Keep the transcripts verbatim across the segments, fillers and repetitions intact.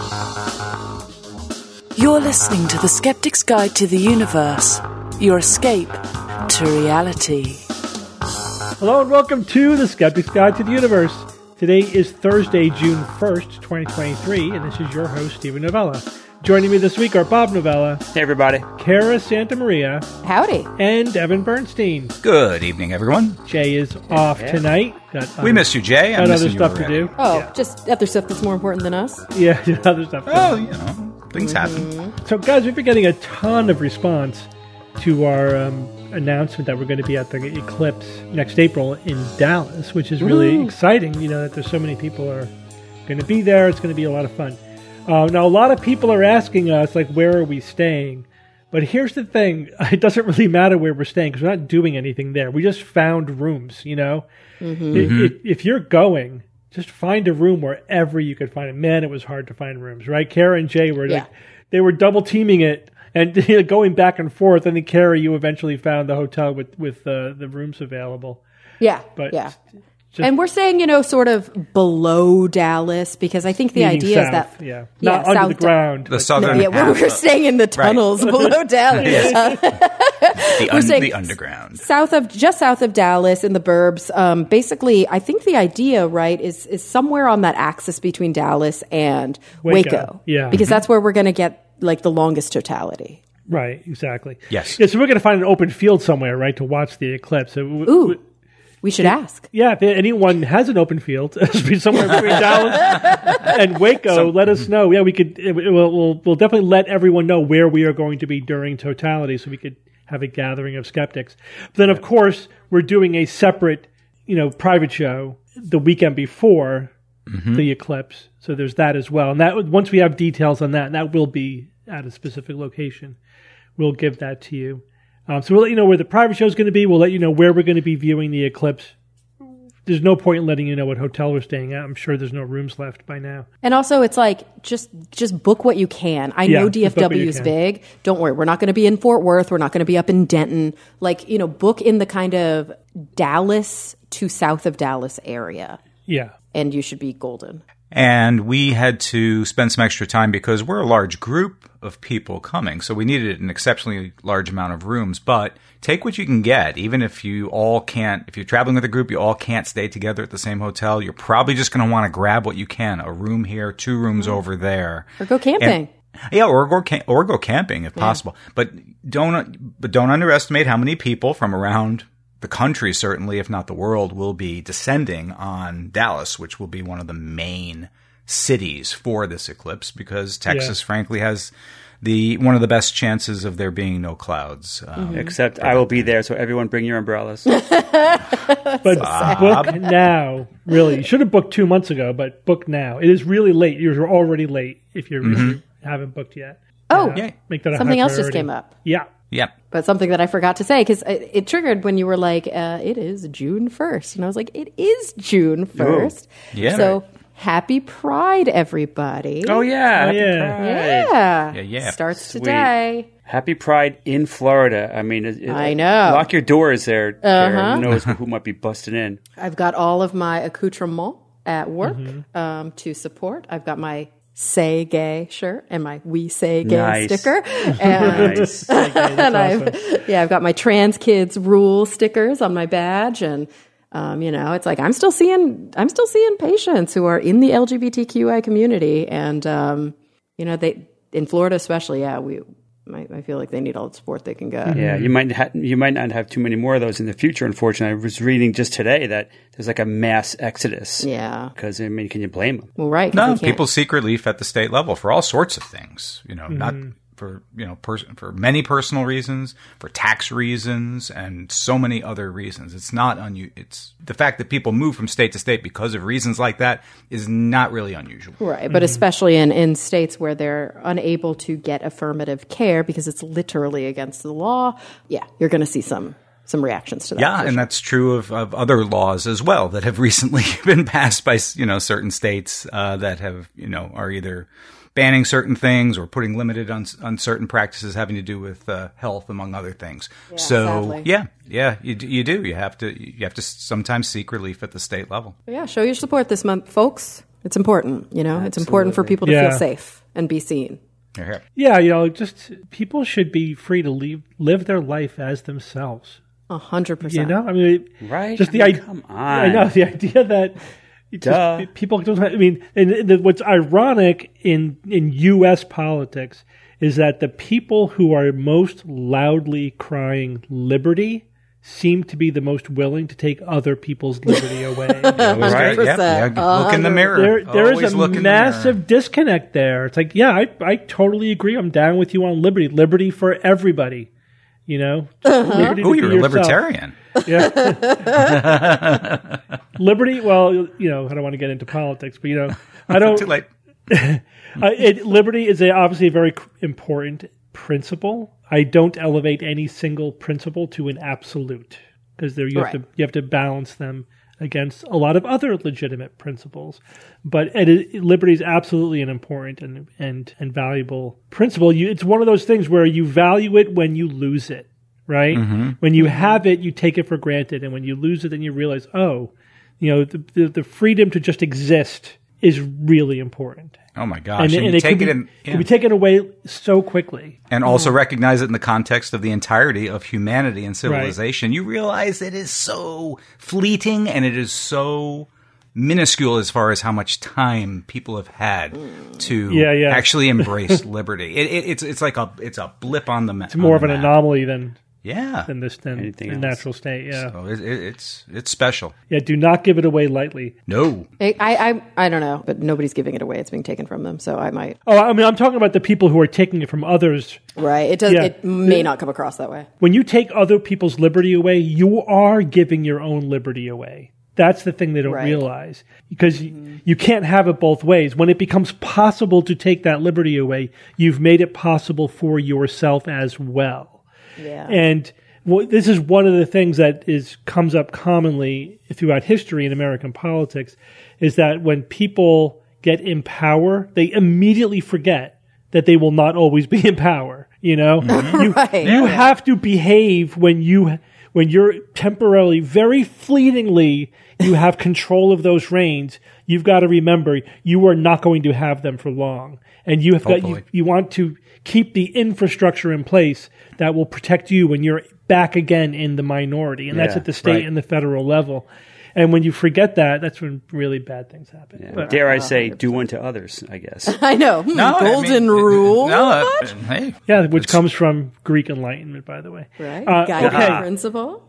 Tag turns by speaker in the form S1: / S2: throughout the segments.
S1: You're listening to The Skeptic's Guide to the Universe, your escape to reality.
S2: Hello and welcome to The Skeptic's Guide to the Universe. Today is Thursday, June first, twenty twenty-three, and this is your host, Stephen Novella. Joining me this week are Bob Novella.
S3: Hey, everybody.
S2: Kara Santa Maria.
S4: Howdy.
S2: And Evan Bernstein.
S5: Good evening, everyone.
S2: Jay is off
S3: yeah.
S2: tonight. Got, um,
S5: we miss you, Jay. I'm
S2: got
S5: missing
S2: other stuff
S5: you
S2: to do.
S4: Oh,
S2: yeah.
S4: just other stuff that's more important than us?
S2: Yeah, other stuff.
S5: Oh, you know, things
S4: Mm-hmm.
S5: happen.
S2: So, guys, we've been getting a ton of response to our um, announcement that we're going to be at the Eclipse next April in Dallas, which is really
S4: Woo.
S2: exciting, you know, that there's so many people are going to be there. It's going to be a lot of fun. Uh, now, a lot of people are asking us, like, where are we staying? But here's the thing. It doesn't really matter where we're staying because we're not doing anything there. We just found rooms, you know?
S4: Mm-hmm.
S2: If, if, if you're going, just find a room wherever you could find it. Man, it was hard to find rooms, right? Kara and Jay were,
S4: Yeah.
S2: like, they were double teaming it and you know, going back and forth. And then, Kara, you eventually found the hotel with, with uh, the rooms available.
S4: Yeah,
S2: But
S4: yeah.
S2: just-
S4: And we're saying, you know, sort of below Dallas because I think the
S2: Meaning
S4: idea
S2: south,
S4: is that...
S2: yeah.
S4: Yeah,
S2: Not under
S4: south
S2: the
S4: Da-
S2: ground.
S5: The
S2: but-
S5: southern
S4: No, yeah,
S5: half.
S4: we're, we're staying in the tunnels below Dallas. Uh,
S5: the, un-
S4: saying-
S5: the underground.
S4: south of just south of Dallas in the burbs. Um, basically, I think the idea, right, is is somewhere on that axis between Dallas and
S2: Waco.
S4: Waco.
S2: Yeah.
S4: Because that's where we're going to get like the longest totality.
S2: Right, exactly.
S5: Yes.
S2: Yeah, so we're going to find an open field somewhere, right, to watch the eclipse. So w-
S4: Ooh,
S2: w-
S4: we should ask.
S2: yeah, if anyone has an open field, somewhere between Dallas and Waco, let us know. Yeah, we could. It, it, we'll, we'll we'll definitely let everyone know where we are going to be during totality, so we could have a gathering of skeptics. But then, of course, we're doing a separate, you know, private show the weekend before
S5: Mm-hmm.
S2: the eclipse. So there's that as well. And that once we have details on that, and that will be at a specific location, we'll give that to you. Um, so we'll let you know where the private show is going to be. We'll let you know where we're going to be viewing the eclipse. There's no point in letting you know what hotel we're staying at. I'm sure there's no rooms left by now.
S4: And also, it's like just just book what you can. I
S2: Yeah,
S4: know
S2: just book what you
S4: D F W is
S2: can.
S4: big. Don't worry, we're not going to be in Fort Worth. We're not going to be up in Denton. Like you know, book in the kind of Dallas to south of Dallas area,
S2: Yeah.
S4: and you should be golden.
S5: And we had to spend some extra time because we're a large group of people coming. So we needed an exceptionally large amount of rooms. But take what you can get. Even if you all can't, if you're traveling with a group, you all can't stay together at the same hotel. You're probably just going to want to grab what you can. A room here, two rooms over there.
S4: Or go camping.
S5: And, yeah, or go cam- or go camping if possible. But don't but don't underestimate how many people from around the country, certainly, if not the world, will be descending on Dallas, which will be one of the main cities for this eclipse because Texas,
S2: Yeah.
S5: frankly, has the one of the best chances of there being no clouds. Um,
S3: Except I will be there, so everyone bring your umbrellas.
S2: But book now. Really. You should have booked two months ago, but book now. It is really late. You're already late if, you're, if you haven't booked yet.
S4: Oh,
S5: Yeah.
S2: Make that a
S4: something
S2: high
S4: else just
S2: priority.
S4: came up.
S2: Yeah.
S5: yeah.
S4: But something that I forgot to say, because it, it triggered when you were like, uh, it is June first. And I was like, it is June first.
S5: Yeah.
S4: So happy Pride, everybody.
S3: Oh, yeah.
S2: Oh,
S3: Happy
S2: yeah.
S3: Pride.
S4: Yeah.
S5: Yeah, yeah.
S4: Starts
S3: Sweet.
S4: today.
S3: Happy Pride in Florida. I mean, it, it-
S4: I know.
S3: Lock your doors there.
S4: Uh-huh.
S3: Kara. Who knows who might be busting in?
S4: I've got all of my accoutrement at work
S2: Mm-hmm.
S4: um, to support. I've got my Say Gay shirt and my We Say Gay
S3: Nice.
S4: sticker. And,
S3: Nice.
S4: and I've, yeah, I've got my trans kids rule stickers on my badge. And, um, you know, it's like I'm still seeing I'm still seeing patients who are in the L G B T Q I community. And, um, you know, they in Florida especially, yeah, we I, I feel like they need all the support they can get.
S3: Yeah, you might ha- you might not have too many more of those in the future. Unfortunately, I was reading just today that there's like a mass exodus.
S4: Yeah.
S3: Because I mean, can you blame them?
S4: Well, right. 'cause
S5: No,
S4: they can't-
S5: people seek relief at the state level for all sorts of things. You know, not for you know pers- for many personal reasons, for tax reasons, and so many other reasons. It's not unu- It's the fact that people move from state to state because of reasons like that is not really unusual.
S4: Right, but especially in, in states where they're unable to get affirmative care because it's literally against the law, yeah, you're going to see some some reactions to that.
S5: Yeah,
S4: for
S5: and
S4: sure.
S5: that's true of, of other laws as well that have recently been passed by you know certain states uh, that have you know are either banning certain things or putting limited on, on certain practices having to do with uh, health, among other things.
S4: Yeah,
S5: so
S4: sadly.
S5: yeah, yeah, you d- you do. You have to you have to sometimes seek relief at the state level.
S4: Yeah, show your support this month, folks. It's important, you know. It's important for people to
S2: Yeah.
S4: feel safe and be seen.
S5: Here, here.
S2: Yeah, you know, just people should be free to leave, live their life as themselves.
S4: A hundred
S2: You
S4: percent.
S2: know, I mean,
S3: Right?
S2: Just the
S3: I mean,
S2: idea.
S3: come on.
S2: I know the idea that it
S3: Duh.
S2: just, people don't. Have, I mean, and, and the, what's ironic in in U S politics is that the people who are most loudly crying liberty seem to be the most willing to take other people's liberty away.
S5: Always
S3: Right.
S5: got- yep, yeah, look in the mirror.
S2: There, there
S5: Always
S2: is a
S5: look in the
S2: massive
S5: mirror.
S2: disconnect there. It's like, yeah, I, I totally agree. I'm down with you on liberty. Liberty for everybody. You know, liberty to
S5: Oh,
S2: be
S5: you're a
S2: yourself.
S5: libertarian.
S2: Liberty. Well, you know, I don't want to get into politics, but you know, I don't.
S5: Too late.
S2: Uh, it, liberty is a, obviously a very c- important principle. I don't elevate any single principle to an absolute because there you have
S4: Right.
S2: to you have to balance them against a lot of other legitimate principles. But it is, liberty is absolutely an important and and and valuable principle. You, it's one of those things where you value it when you lose it, right? When you have it, you take it for granted, and when you lose it, then you realize, oh, you know, the the, the freedom to just exist is really important.
S5: Oh my gosh! And,
S2: and
S5: you
S2: it
S5: take
S2: can
S5: it
S2: be,
S5: in, yeah.
S2: can be taken away so quickly.
S5: and also recognize it in the context of the entirety of humanity and civilization. You realize it is so fleeting and it is so minuscule as far as how much time people have had to
S2: Yeah, yeah.
S5: actually embrace liberty. It, it, it's it's like a it's a blip on the map.
S2: It's more of an anomaly than
S5: Yeah.
S2: than this than
S3: Anything
S2: the
S3: else.
S2: natural state. Yeah,
S5: So it, it, it's it's special.
S2: yeah. Do not give it away lightly.
S5: No.
S4: I, I I don't know, but nobody's giving it away. It's being taken from them, so I might.
S2: Oh, I mean, I'm talking about the people who are taking it from others.
S4: Right? It does.
S2: Yeah.
S4: It may not come across that way.
S2: When you take other people's liberty away, you are giving your own liberty away. That's the thing they don't
S4: Right.
S2: realize, because you, you can't have it both ways. When it becomes possible to take that liberty away, you've made it possible for yourself as well.
S4: Yeah.
S2: And well, this is one of the things that is comes up commonly throughout history in American politics, is that when people get in power, they immediately forget that they will not always be in power. You know, you,
S4: Right.
S2: you have to behave when you when you're temporarily, very fleetingly, you have control of those reins. You've got to remember you are not going to have them for long, and you have got you,
S5: Hopefully.
S2: you want to keep the infrastructure in place that will protect you when you're back again in the minority, and that's
S3: Yeah,
S2: at the state
S3: right.
S2: and the federal level. And when you forget that, that's when really bad things happen.
S3: Yeah.
S2: But,
S3: Dare I say, do unto others, I guess.
S4: I know. Hmm,
S5: No, I
S4: golden
S5: mean,
S4: rule.
S5: No, uh,
S4: What?
S5: hey.
S2: yeah, which comes from Greek Enlightenment, by the way.
S4: Right.
S2: Uh,
S4: Guiding
S2: okay.
S4: principle.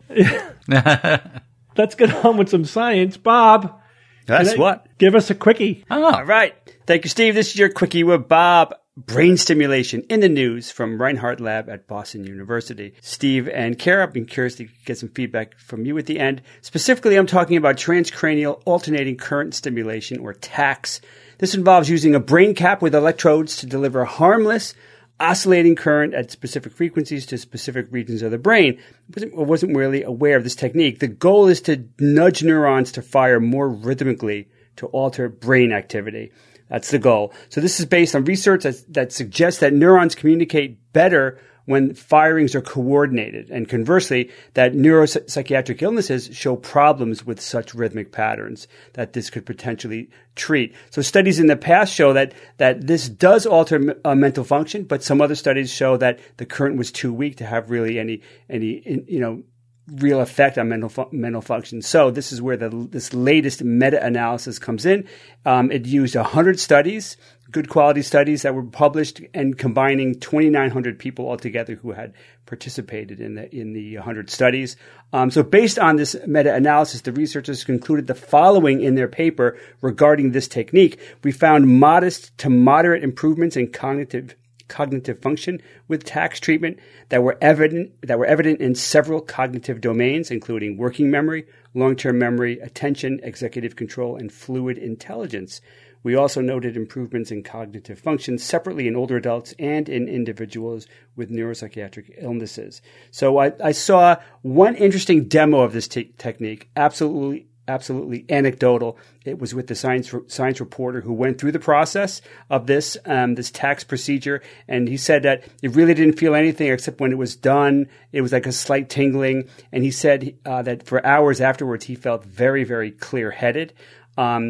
S2: Let's get on with some science. Bob,
S3: That's what.
S2: give us a quickie.
S3: All right. Thank you, Steve. This is your Quickie with Bob. Brain stimulation in the news from Reinhardt Lab at Boston University. Steve and Kara, I've been curious to get some feedback from you at the end. Specifically, I'm talking about transcranial alternating current stimulation, or TACS. This involves using a brain cap with electrodes to deliver harmless, oscillating current at specific frequencies to specific regions of the brain. I wasn't, I wasn't really aware of this technique. The goal is to nudge neurons to fire more rhythmically to alter brain activity. That's the goal. So this is based on research that, that suggests that neurons communicate better when firings are coordinated, and conversely, that neuropsychiatric illnesses show problems with such rhythmic patterns that this could potentially treat. So studies in the past show that that this does alter uh, mental function, but some other studies show that the current was too weak to have really any any you know real effect on mental fu- mental function. So this is where the this latest meta-analysis comes in. Um, it used one hundred studies, good quality studies that were published, and combining twenty-nine hundred people altogether who had participated in the in the one hundred studies. Um, so based on this meta-analysis, the researchers concluded the following in their paper regarding this technique. We found modest to moderate improvements in cognitive cognitive function with TACS treatment that were evident that were evident in several cognitive domains, including working memory, long-term memory, attention, executive control, and fluid intelligence. We also noted improvements in cognitive function separately in older adults and in individuals with neuropsychiatric illnesses. So I, I saw one interesting demo of this te- technique, absolutely absolutely anecdotal. It was with the science science reporter who went through the process of this um, this TACS procedure, and he said that it really didn't feel anything except when it was done. It was like a slight tingling, and he said uh, that for hours afterwards he felt very, very clear-headed. Um,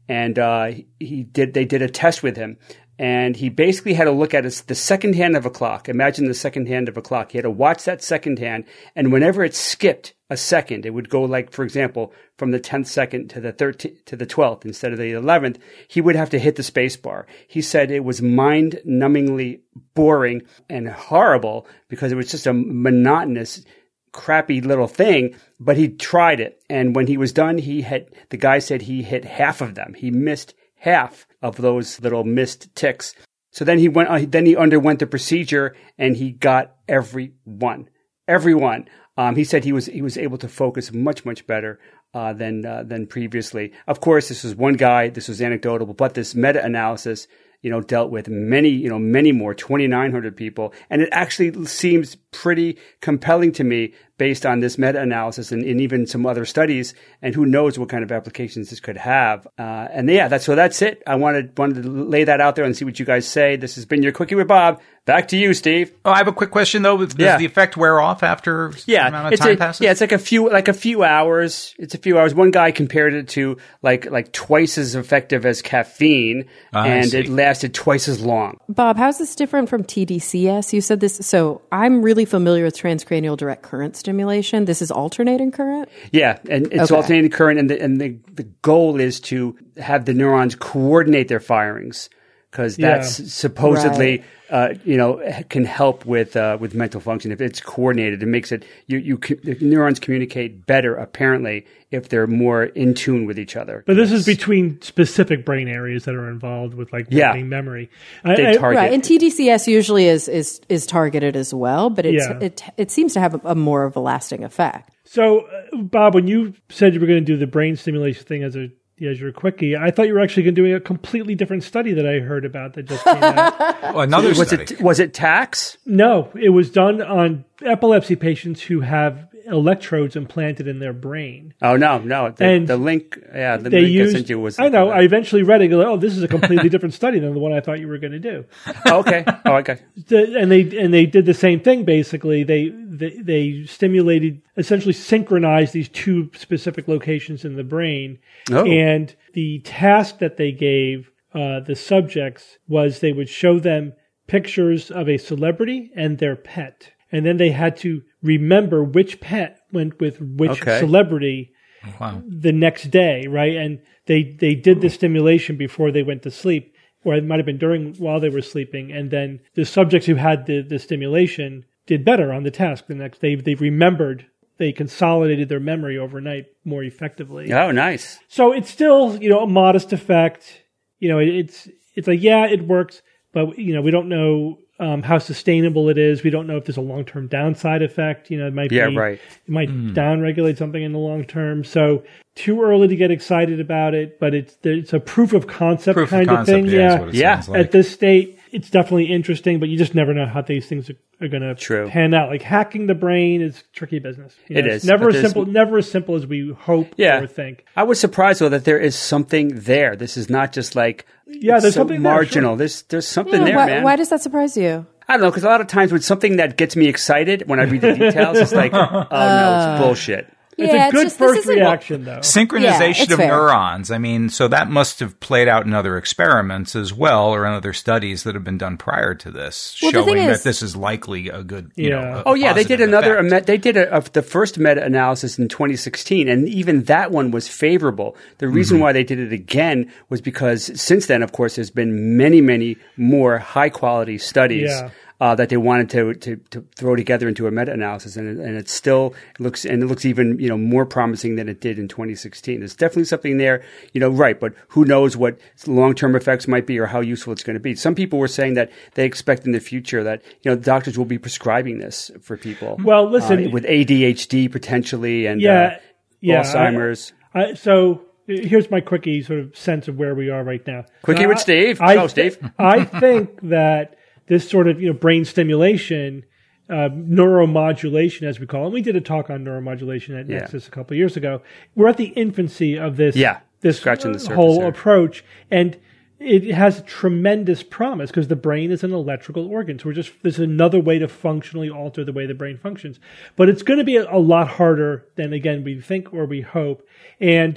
S3: and uh, he, he did. They did a test with him. And he basically had to look at his, the second hand of a clock. Imagine the second hand of a clock. He had to watch that second hand. And whenever it skipped a second, it would go like, for example, from the tenth second to the thirteenth, to the twelfth instead of the eleventh, he would have to hit the space bar. He said it was mind numbingly boring and horrible because it was just a monotonous, crappy little thing, but he tried it. And when he was done, he had, the guy said he hit half of them. He missed half of those little missed ticks. So then he went, uh, then he underwent the procedure and he got every one, every one. Um, he said he was, he was able to focus much, much better, uh, than, uh, than previously. Of course, this was one guy, this was anecdotal, but this meta-analysis, you know, dealt with many, you know, many more, twenty-nine hundred people. And it actually seems pretty compelling to me based on this meta-analysis and, and even some other studies. And who knows what kind of applications this could have. Uh, and yeah, that's, so that's it. I wanted, wanted to lay that out there and see what you guys say. This has been your Quickie with Bob. Back to you, Steve.
S5: Oh, I have a quick question though. Does
S3: Yeah.
S5: the effect wear off after
S3: Yeah,
S5: the amount of
S3: it's
S5: time
S3: a,
S5: passes?
S3: yeah, it's like a few, like a few hours. It's a few hours. One guy compared it to like, like twice as effective as caffeine,
S5: I
S3: and
S5: see.
S3: it lasted twice as long.
S4: Bob, how's this different from T D C S? You said this. So I'm really familiar with transcranial direct current stimulation. This is alternating current?
S3: Yeah, and it's
S4: Okay.
S3: alternating current, and the and the, the goal is to have the neurons coordinate their firings because
S2: Yeah.
S3: that's supposedly uh, you know can help with uh, with mental function if it's coordinated. It makes it you you co- the neurons communicate better apparently if they're more in tune with each other.
S2: But this is between specific brain areas that are involved with like
S3: Yeah.
S2: learning memory. I-
S3: They
S2: I-
S3: target-
S4: Right, and T D C S usually is is is targeted as well, but it's,
S2: Yeah.
S4: it it seems to have a, a more of a lasting effect.
S2: So, uh, Bob, when you said you were going to do the brain stimulation thing as a as your quickie, I thought you were actually going to do a completely different study that I heard about that just came out.
S5: Oh, another
S3: was
S5: study.
S3: it was it tax?
S2: No, it was done on epilepsy patients who have electrodes implanted in their brain.
S3: Oh no, no. The,
S2: And
S3: the link, yeah, the
S2: They
S3: link
S2: used.
S3: I sent you was.
S2: I know. I eventually read it. And go, oh, this is a completely different study than the one I thought you were going to do.
S3: Oh, okay. Oh, okay.
S2: The, and they and they did the same thing basically. They, they they stimulated, essentially synchronized these two specific locations in the brain.
S3: Oh.
S2: And the task that they gave uh, the subjects was they would show them pictures of a celebrity and their pet, and then they had to remember which pet went with which
S3: Okay.
S2: celebrity
S5: Wow.
S2: the next day, right? And they they did the stimulation before they went to sleep, or it might have been during while they were sleeping. And then the subjects who had the, the stimulation did better on the task the next day. They remembered, they consolidated their memory overnight more effectively.
S3: Oh, nice.
S2: So it's still, you know, a modest effect. You know, it, it's it's like, yeah, it works, but you know, we don't know um, how sustainable it is. We don't know if there's a long term downside effect. You know, it might
S3: Yeah,
S2: be
S3: right.
S2: it might downregulate something in the long term. So too early to get excited about it, but it's it's a proof of concept
S5: Proof
S2: kind
S5: of
S2: of
S5: concept,
S2: thing.
S5: yeah,
S2: Yeah,
S5: is what it
S3: Yeah.
S5: sounds like.
S2: at this state, it's definitely interesting, but you just never know how these things are, are going to
S3: True.
S2: pan out. Like hacking the brain is tricky business. You
S3: It
S2: know,
S3: is,
S2: It's never
S3: but
S2: as
S3: there's-
S2: simple, never as simple as we hope
S3: Yeah.
S2: or think.
S3: I was surprised though that there is something there. This is not just like
S2: Yeah, there's
S3: so
S2: something there,
S3: marginal.
S2: sure.
S3: There's there's something
S4: Yeah,
S3: there,
S4: why,
S3: man.
S4: why does that surprise you?
S3: I don't know because a lot of times with something that gets me excited when I read the details, it's like, oh no, it's bullshit.
S2: It's
S4: Yeah,
S2: a good
S4: just- this
S2: first
S4: isn't-
S2: reaction, though.
S5: Synchronization
S4: Yeah, it's
S5: of
S4: fair.
S5: neurons. I mean, so that must have played out in other experiments as well, or in other studies that have been done prior to this,
S4: Well, the
S5: showing
S4: thing
S5: that
S4: is-
S5: this is likely a good, you
S2: Yeah.
S5: know, a
S3: Oh yeah, they did
S5: positive
S3: another.
S5: effect.
S3: Met, they did a, of the first meta analysis in twenty sixteen, and even that one was favorable. The reason
S5: Mm-hmm.
S3: why they did it again was because since then, of course, there's been many, many more high quality studies.
S2: Yeah.
S3: Uh, that they wanted to, to, to throw together into a meta-analysis, and it, and it still looks and it looks even you know more promising than it did in twenty sixteen. There's definitely something there, you know, right? But who knows what long-term effects might be or how useful it's going to be? Some people were saying that they expect in the future that you know doctors will be prescribing this for people.
S2: Well, listen,
S3: uh, with A D H D potentially and
S2: yeah,
S3: uh,
S2: yeah,
S3: Alzheimer's.
S2: I, I, so here's my quickie sort of sense of where we are right now.
S3: Quickie
S2: Uh,
S3: with Steve.
S2: I,
S3: Go, Steve.
S2: I think that this sort of you know brain stimulation, uh, neuromodulation, as we call it. And we did a talk on neuromodulation at
S3: Yeah.
S2: Nexus a couple of years ago. We're at the infancy of this.
S3: Yeah,
S2: this
S3: scratching the
S2: uh,
S3: surface
S2: whole
S3: there.
S2: approach, and it has tremendous promise because the brain is an electrical organ. So we're just there's another way to functionally alter the way the brain functions. But it's going to be a, a lot harder than again we think or we hope. And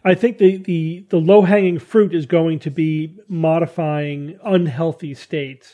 S2: I think the, the, the low-hanging fruit is going to be modifying unhealthy states.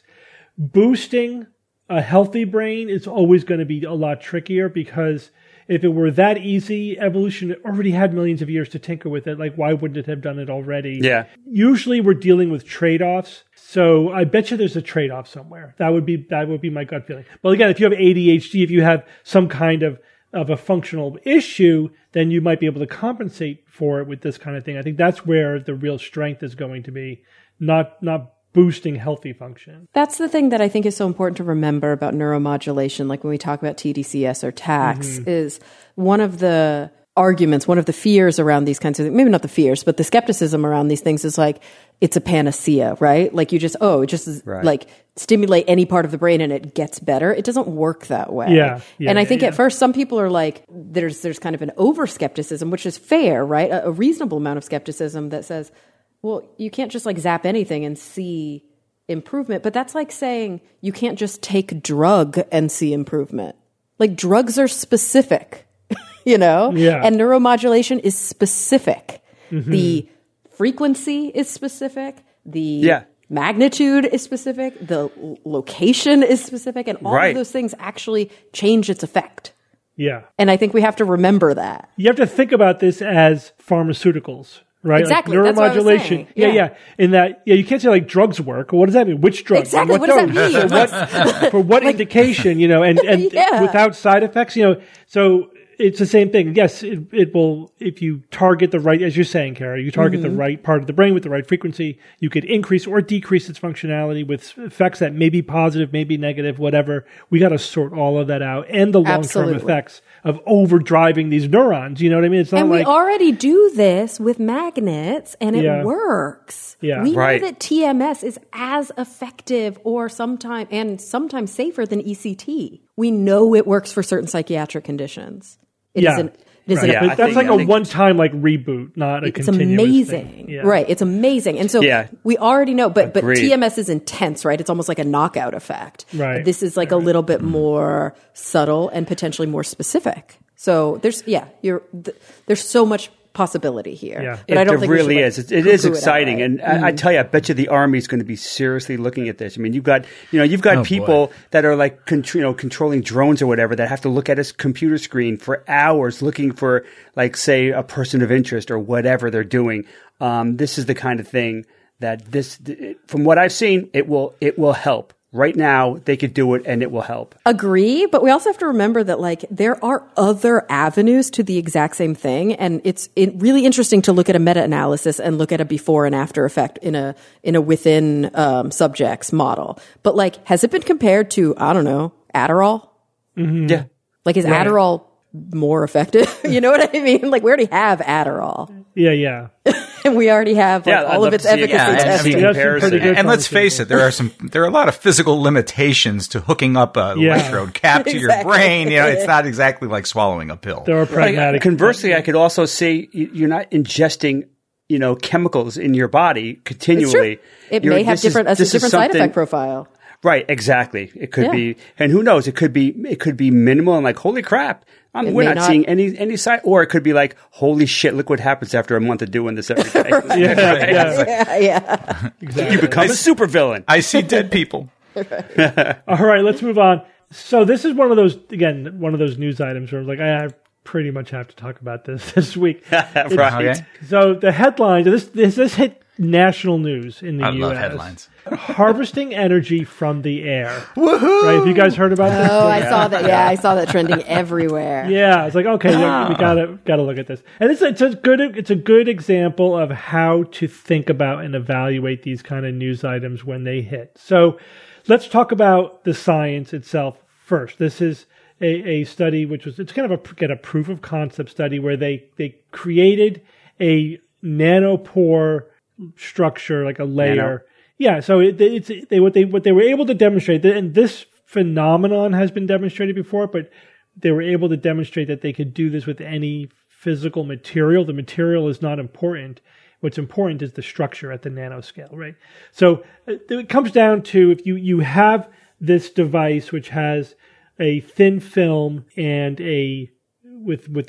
S2: Boosting a healthy brain is always going to be a lot trickier because if it were that easy, evolution already had millions of years to tinker with it. Like, why wouldn't it have done it already?
S3: Yeah.
S2: Usually we're dealing with trade-offs. So I bet you there's a trade-off somewhere. That would be that would be my gut feeling. But again, if you have A D H D, if you have some kind of of a functional issue, then you might be able to compensate for it with this kind of thing. I think that's where the real strength is going to be, not not boosting healthy function.
S4: That's the thing that I think is so important to remember about neuromodulation, like when we talk about T D C S or T A X, mm-hmm. is one of the arguments, one of the fears around these kinds of things, maybe not the fears, but the skepticism around these things is like, it's a panacea, right? Like you just, oh, it just is
S3: right.
S4: like stimulate any part of the brain and it gets better. It doesn't work that way.
S2: Yeah, yeah
S4: and I think
S2: yeah.
S4: at first some people are like, there's there's kind of an over skepticism, which is fair, right? A, a reasonable amount of skepticism that says, well, you can't just like zap anything and see improvement. But that's like saying you can't just take drug and see improvement. Like drugs are specific, you know?
S2: Yeah.
S4: And neuromodulation is specific.
S2: Mm-hmm.
S4: The frequency is specific. The
S3: yeah.
S4: magnitude is specific. The l- location is specific. And all
S3: right.
S4: of those things actually change its effect.
S2: Yeah.
S4: And I think we have to remember that.
S2: You have to think about this as pharmaceuticals. Right,
S4: exactly.
S2: Like
S4: That's what I was
S2: neuromodulation.
S4: saying.
S2: Yeah.
S4: Yeah.
S2: yeah, In that, yeah, you can't say like drugs work. Well, what does that mean? Which drug?
S4: Exactly.
S2: What,
S4: What does
S2: dose?
S4: that mean?
S2: For what, for what indication? You know, and and
S4: Yeah.
S2: without side effects. You know, so it's the same thing. Yes, it, it will. If you target the right, as you're saying, Kara, you target
S4: Mm-hmm.
S2: the right part of the brain with the right frequency, you could increase or decrease its functionality with effects that may be positive, may be negative, whatever. We got to sort all of that out, and the long term
S4: Absolutely.
S2: effects of overdriving these neurons. You know what I mean? It's not
S4: And
S2: like
S4: we already do this with magnets, and it
S2: Yeah.
S4: works.
S2: Yeah.
S4: We
S3: Right.
S4: know that T M S is as effective or sometime and sometimes safer than E C T. We know it works for certain psychiatric conditions. It
S2: Yeah.
S4: is an, it is
S2: Right.
S4: an,
S3: Yeah,
S2: But
S3: I
S2: that's
S3: think-
S2: like
S3: I
S2: a
S3: think-
S2: one-time like reboot, not a
S4: it's
S2: continuous
S4: amazing.
S2: thing. Yeah.
S4: Right. It's amazing. And so
S3: Yeah.
S4: we already know, but, but
S3: Agreed.
S4: T M S is intense, right? It's almost like a knockout effect.
S2: Right.
S4: This is like a little bit more subtle and potentially more specific. So there's, yeah, you're, th- there's so much possibility here.
S2: Yeah.
S4: But I
S3: It-
S4: don't
S3: there
S4: think we
S3: really
S4: should, like,
S3: is. It, it is
S4: poo-poo
S3: exciting,
S4: outright.
S3: and I, I tell you, I bet you the Army is going to be seriously looking at this. I mean, you've got you know you've got
S5: Oh,
S3: people
S5: boy.
S3: that are like con- you know controlling drones or whatever that have to look at a computer screen for hours looking for like say a person of interest or whatever they're doing. Um, this is the kind of thing that this, from what I've seen, it will it will help. Right now, they could do it, and it will help.
S4: Agree, but we also have to remember that like there are other avenues to the exact same thing, and it's it really interesting to look at a meta-analysis and look at a before and after effect in a in a within um, subjects model. But like, has it been compared to I don't know Adderall?
S3: Yeah.
S4: Like, is
S2: Right.
S4: Adderall more effective? You know what I mean? Like, we already have Adderall,
S2: Yeah, yeah.
S4: and we already have like,
S3: Yeah, I'd
S4: all
S3: love
S4: of its
S3: to see it.
S4: efficacy
S5: Yeah, and- I
S4: tested.
S5: mean,
S2: That's some
S3: comparison.
S2: pretty good
S5: And let's face it, there are some there are a lot of physical limitations to hooking up a
S2: Yeah.
S5: electrode cap to your
S4: Exactly.
S5: brain. You know, it's not exactly like swallowing a pill.
S2: There are
S3: Like,
S2: pragmatic.
S3: conversely, I could also say y- you're not ingesting, you know, chemicals in your body
S4: It's
S3: continually.
S4: true. It
S3: You're-
S4: may have
S3: this is-
S4: different a
S3: this is
S4: different side
S3: something-
S4: effect profile.
S3: Right, exactly. It could
S4: Yeah.
S3: be, and who knows? It could be, it could be minimal and like, holy crap, I'm,
S4: It
S3: we're
S4: may
S3: not,
S4: not.
S3: seeing any any side. Or it could be like, holy shit, look what happens after a month of doing this every day.
S2: yeah, yeah.
S4: Yeah, yeah.
S3: You become a supervillain.
S5: I see dead people.
S2: All right, let's move on. So this is one of those, again, one of those news items where like I pretty much have to talk about this this week. It's-
S3: Right.
S5: Okay.
S2: So the headlines, this this this hit national news in the
S5: I
S2: U S.
S5: love headlines.
S2: Harvesting energy from the air. Woohoo! Right? Have you guys heard about this?
S4: Oh, I saw that. Yeah, I saw that trending everywhere.
S2: Yeah, it's like okay, yeah, we gotta gotta look at this, and it's it's a good it's a good example of how to think about and evaluate these kind of news items when they hit. So, let's talk about the science itself first. This is a, a study which was it's kind of a get a proof of concept study where they they created a nanopore structure like a layer.
S3: Nano.
S2: Yeah, so it, it's they what they what they were able to demonstrate, and this phenomenon has been demonstrated before, but they were able to demonstrate that they could do this with any physical material. The material is not important. What's important is the structure at the nanoscale, right? So it comes down to if you you have this device which has a thin film and a with with these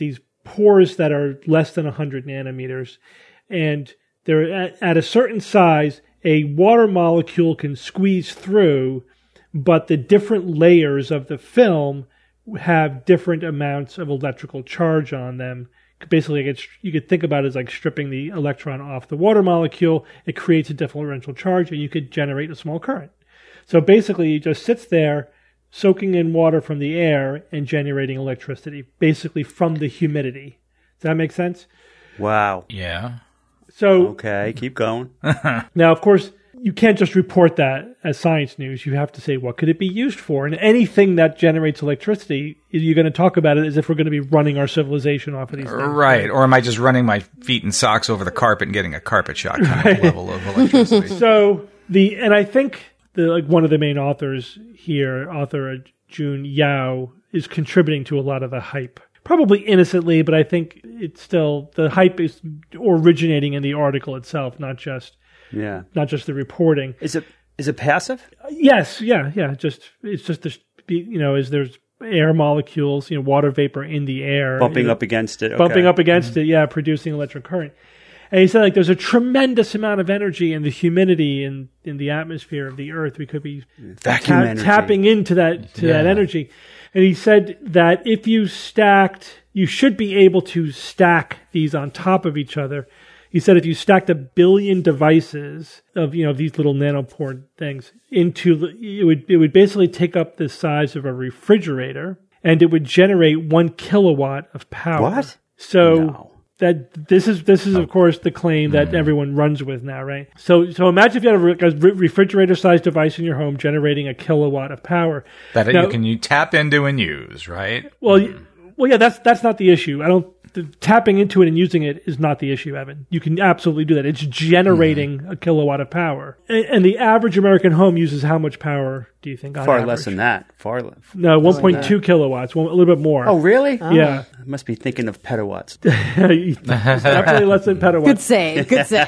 S2: pores that are less than one hundred nanometers, and they're at, at a certain size, a water molecule can squeeze through, but the different layers of the film have different amounts of electrical charge on them. Basically, it's, you could think about it as like stripping the electron off the water molecule. It creates a differential charge, and you could generate a small current. So basically, it just sits there, soaking in water from the air and generating electricity, basically from the humidity. Does that make sense?
S3: Wow.
S5: Yeah.
S2: So
S3: Okay, keep going.
S2: now, of course, you can't just report that as science news. You have to say, what could it be used for? And anything that generates electricity, you're going to talk about it as if we're going to be running our civilization off of these things.
S5: Right. Or am I just running my feet in socks over the carpet and getting a carpet shock kind of level of electricity?
S2: So the and I think the like one of the main authors here, author Jun Yao, is contributing to a lot of the hype. Probably innocently, but I think it's still the hype is originating in the article itself, not just
S3: Yeah.
S2: not just the reporting.
S3: Is it is it passive?
S2: Yes, yeah, yeah. Just it's just the you know, is there's air molecules, you know, water vapor in the air,
S3: Bumping
S2: you know,
S3: up against it. Okay.
S2: bumping up against it, yeah, producing electric current. And he said, like, there's a tremendous amount of energy in the humidity in, in the atmosphere of the Earth. We could be
S3: Vacuum
S2: ta-
S3: energy.
S2: tapping into that to that
S5: Yeah.
S2: energy. And he said that if you stacked, you should be able to stack these on top of each other. He said if you stacked a billion devices of, you know, these little nanopore things into, the, it would it would basically take up the size of a refrigerator, and it would generate one kilowatt of power.
S3: What?
S2: So
S3: No.
S2: that this is this is of course the claim that everyone runs with now, right? So so imagine if you had a, re- a re- refrigerator-sized device in your home generating a kilowatt of power.
S5: That
S2: Now-
S5: you can you tap into and use, right?
S2: Well, y- well, yeah, that's that's not the issue. I don't. The, tapping into it and using it is not the issue, Evan. You can absolutely do that. It's generating
S3: Mm-hmm.
S2: a kilowatt of power, and, and the average American home uses how much power? Do you think? On
S3: Far
S2: average?
S3: less than that. Far less.
S2: No, one point two kilowatts. One, a little bit more.
S3: Oh, really?
S2: yeah,
S3: I must be thinking of petawatts.
S2: It's definitely less than petawatts.
S4: Good save. Good save.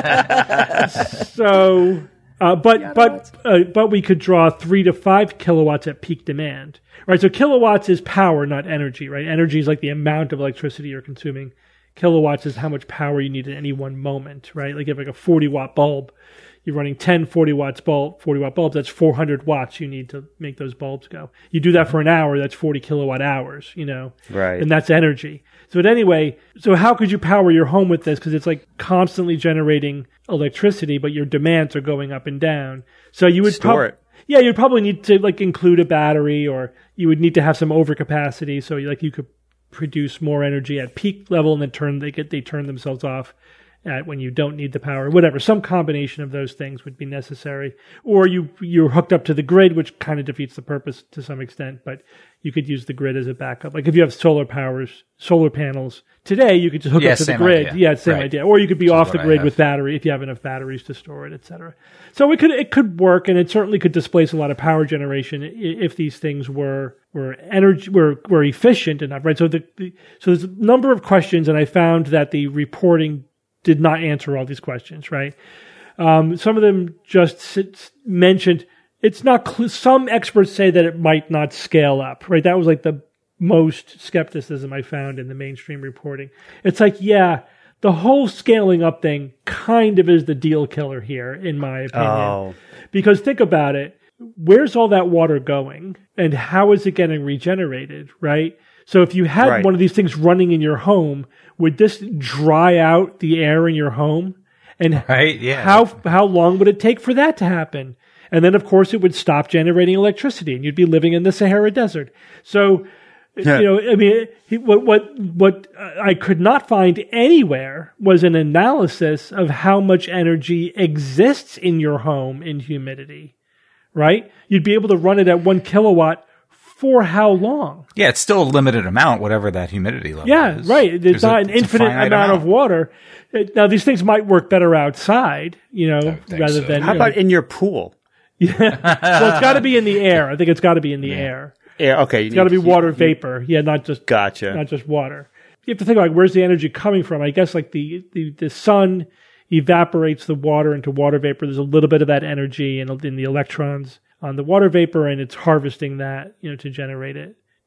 S2: So, uh, but but uh, but we could draw three to five kilowatts at peak demand, right? So kilowatts is power, not energy, right? Energy is like the amount of electricity you're consuming. Kilowatts is how much power you need at any one moment, right? Like if like a forty watt bulb, you're running ten forty watts bulb, forty watt bulbs. That's four hundred watts you need to make those bulbs go. You do that for an hour, that's forty kilowatt hours, you know,
S3: Right.
S2: and that's energy. So, but anyway, so how could you power your home with this? Because it's like constantly generating electricity, but your demands are going up and down. So you would
S3: Store
S2: prob-
S3: it.
S2: Yeah, you'd probably need to like include a battery, or you would need to have some overcapacity. So like you could produce more energy at peak level, and then turn they get they turn themselves off at when you don't need the power. Whatever, some combination of those things would be necessary. Or you you're hooked up to the grid, which kind of defeats the purpose to some extent. But you could use the grid as a backup. Like if you have solar powers, solar panels today, you could just hook
S5: Yeah,
S2: up to the
S5: same
S2: grid.
S5: idea.
S2: Yeah, it's the same
S5: Right.
S2: idea. Or you could be
S5: Which is
S2: off
S5: what
S2: the
S5: I
S2: grid
S5: have.
S2: with battery if you have enough batteries to store it, et cetera. So it could it could work, and it certainly could displace a lot of power generation i- if these things were were energy were were efficient enough, right? So the, the so there's a number of questions, and I found that the reporting did not answer all these questions, right? Um, some of them just sit, mentioned it's not. Cl- some experts say that it might not scale up, right? That was like the most skepticism I found in the mainstream reporting. It's like, yeah, the whole scaling up thing kind of is the deal killer here, in my opinion.
S3: Oh.
S2: Because think about it. Where's all that water going, and how is it getting regenerated, right? So if you had
S3: Right.
S2: one of these things running in your home, would this dry out the air in your home? And
S5: Right, yeah.
S2: how how long would it take for that to happen? And then, of course, it would stop generating electricity, and you'd be living in the Sahara Desert. So,
S3: Yeah.
S2: you know, I mean, he, what what what I could not find anywhere was an analysis of how much energy exists in your home in humidity. Right? You'd be able to run it at one kilowatt for how long?
S5: Yeah, it's still a limited amount, whatever that humidity level
S2: Yeah,
S5: is.
S2: right. It's
S5: There's a-
S2: not an
S5: it's a
S2: infinite
S5: finite
S2: amount, of water. Uh, Now, these things might work better outside, you know,
S5: think
S2: rather
S5: so.
S2: than.
S3: How
S2: you know-
S3: about in your pool?
S2: well, it's got to be in the air. I think it's got to be in the air.
S3: Yeah, okay.
S2: It's got to be water vapor. Yeah, not just
S3: Gotcha.
S2: not just water. You have to think about, like, where's the energy coming from? I guess like the, the, the sun evaporates the water into water vapor. There's a little bit of that energy in, in the electrons on the water vapor, and it's harvesting that, you know, to generate it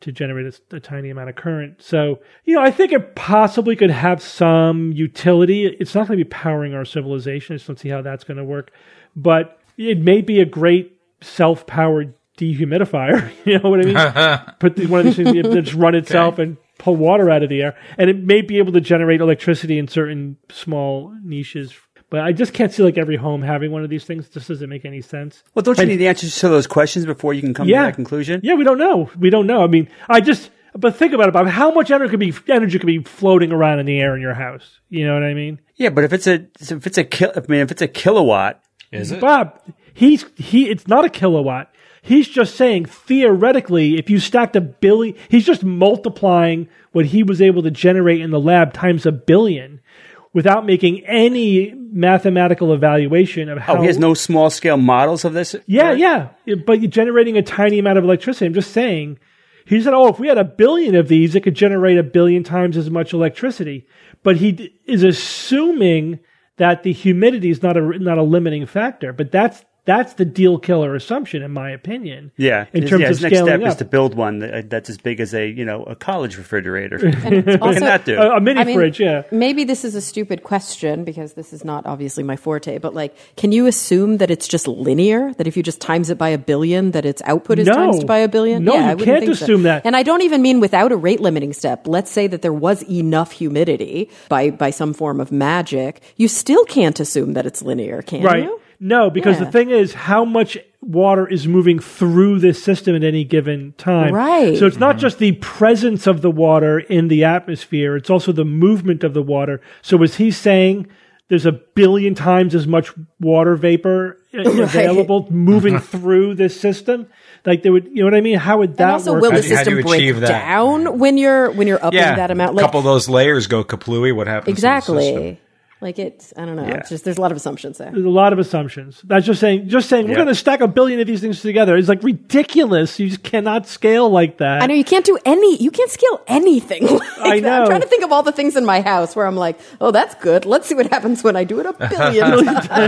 S2: to generate a, a tiny amount of current. So, you know, I think it possibly could have some utility. It's not going to be powering our civilization. I just don't see how that's going to work. But it may be a great self-powered dehumidifier. You know what I mean? Put the, one of these things that just run itself okay. and pull water out of the air. And it may be able to generate electricity in certain small niches. But I just can't see like every home having one of these things. It just doesn't make any sense.
S3: Well, don't you
S2: and,
S3: need the answers to those questions before you can come
S2: yeah,
S3: to that conclusion?
S2: Yeah, we don't know. We don't know. I mean, I just, but think about it, Bob. How much energy could be energy could be floating around in the air in your house? You know what I mean?
S3: Yeah, but if it's a if it's a kil- I mean, if it's a kilowatt,
S5: is it?
S2: Bob, he's he. It's not a kilowatt. He's just saying theoretically, if you stacked a billion, he's just multiplying what he was able to generate in the lab times a billion, without making any mathematical evaluation of how...
S3: Oh, he has no small-scale models of this?
S2: Yeah,
S3: right?
S2: yeah. But you're generating a tiny amount of electricity. I'm just saying. He said, oh, if we had a billion of these, it could generate a billion times as much electricity. But he d- is assuming that the humidity is not a, not a limiting factor. But that's That's the deal killer assumption, in my opinion.
S3: Yeah,
S2: in terms
S3: yeah,
S2: of
S3: his next
S2: scaling
S3: step
S2: up.
S3: is to build one that, that's as big as a you know a college refrigerator.
S4: And it's
S3: What
S4: also,
S3: can that do?
S2: A, a mini
S4: I mean,
S2: fridge, yeah.
S4: Maybe this is a stupid question because this is not obviously my forte, but like, can you assume that it's just linear? That if you just times it by a billion, that its output is
S2: No.
S4: times by a billion?
S2: No,
S4: yeah,
S2: you
S4: I wouldn't
S2: can't
S4: think so.
S2: assume that.
S4: And I don't even mean without a rate limiting step. Let's say that there was enough humidity by, by some form of magic. You still can't assume that it's linear, can
S2: Right.
S4: you?
S2: No, because
S4: Yeah.
S2: the thing is how much water is moving through this system at any given time.
S4: Right.
S2: So it's not just the presence of the water in the atmosphere, it's also the movement of the water. So is he saying there's a billion times as much water vapor available moving through this system? Like they would, you know what I mean? How would that
S4: And also,
S2: work?
S4: will
S5: How
S4: the
S5: do you- how do
S4: system
S5: you
S4: break
S5: achieve that?
S4: down when you're when you're upping
S5: Yeah,
S4: that amount?
S5: a
S4: Like,
S5: couple of those layers go kaplooey. What happens? to the system?
S4: exactly. Like it's, I don't know.
S3: Yeah.
S4: It's just there's a lot of assumptions there.
S2: There's a lot of assumptions. That's just saying, just saying, we're
S3: Yeah.
S2: going to stack a billion of these things together. It's like ridiculous. You just cannot scale like that.
S4: I know you can't do any. You can't scale anything. Like
S2: I
S4: that. I'm
S2: know.
S4: trying to think of all the things in my house where I'm like, oh, that's good. Let's see what happens when I do it a billion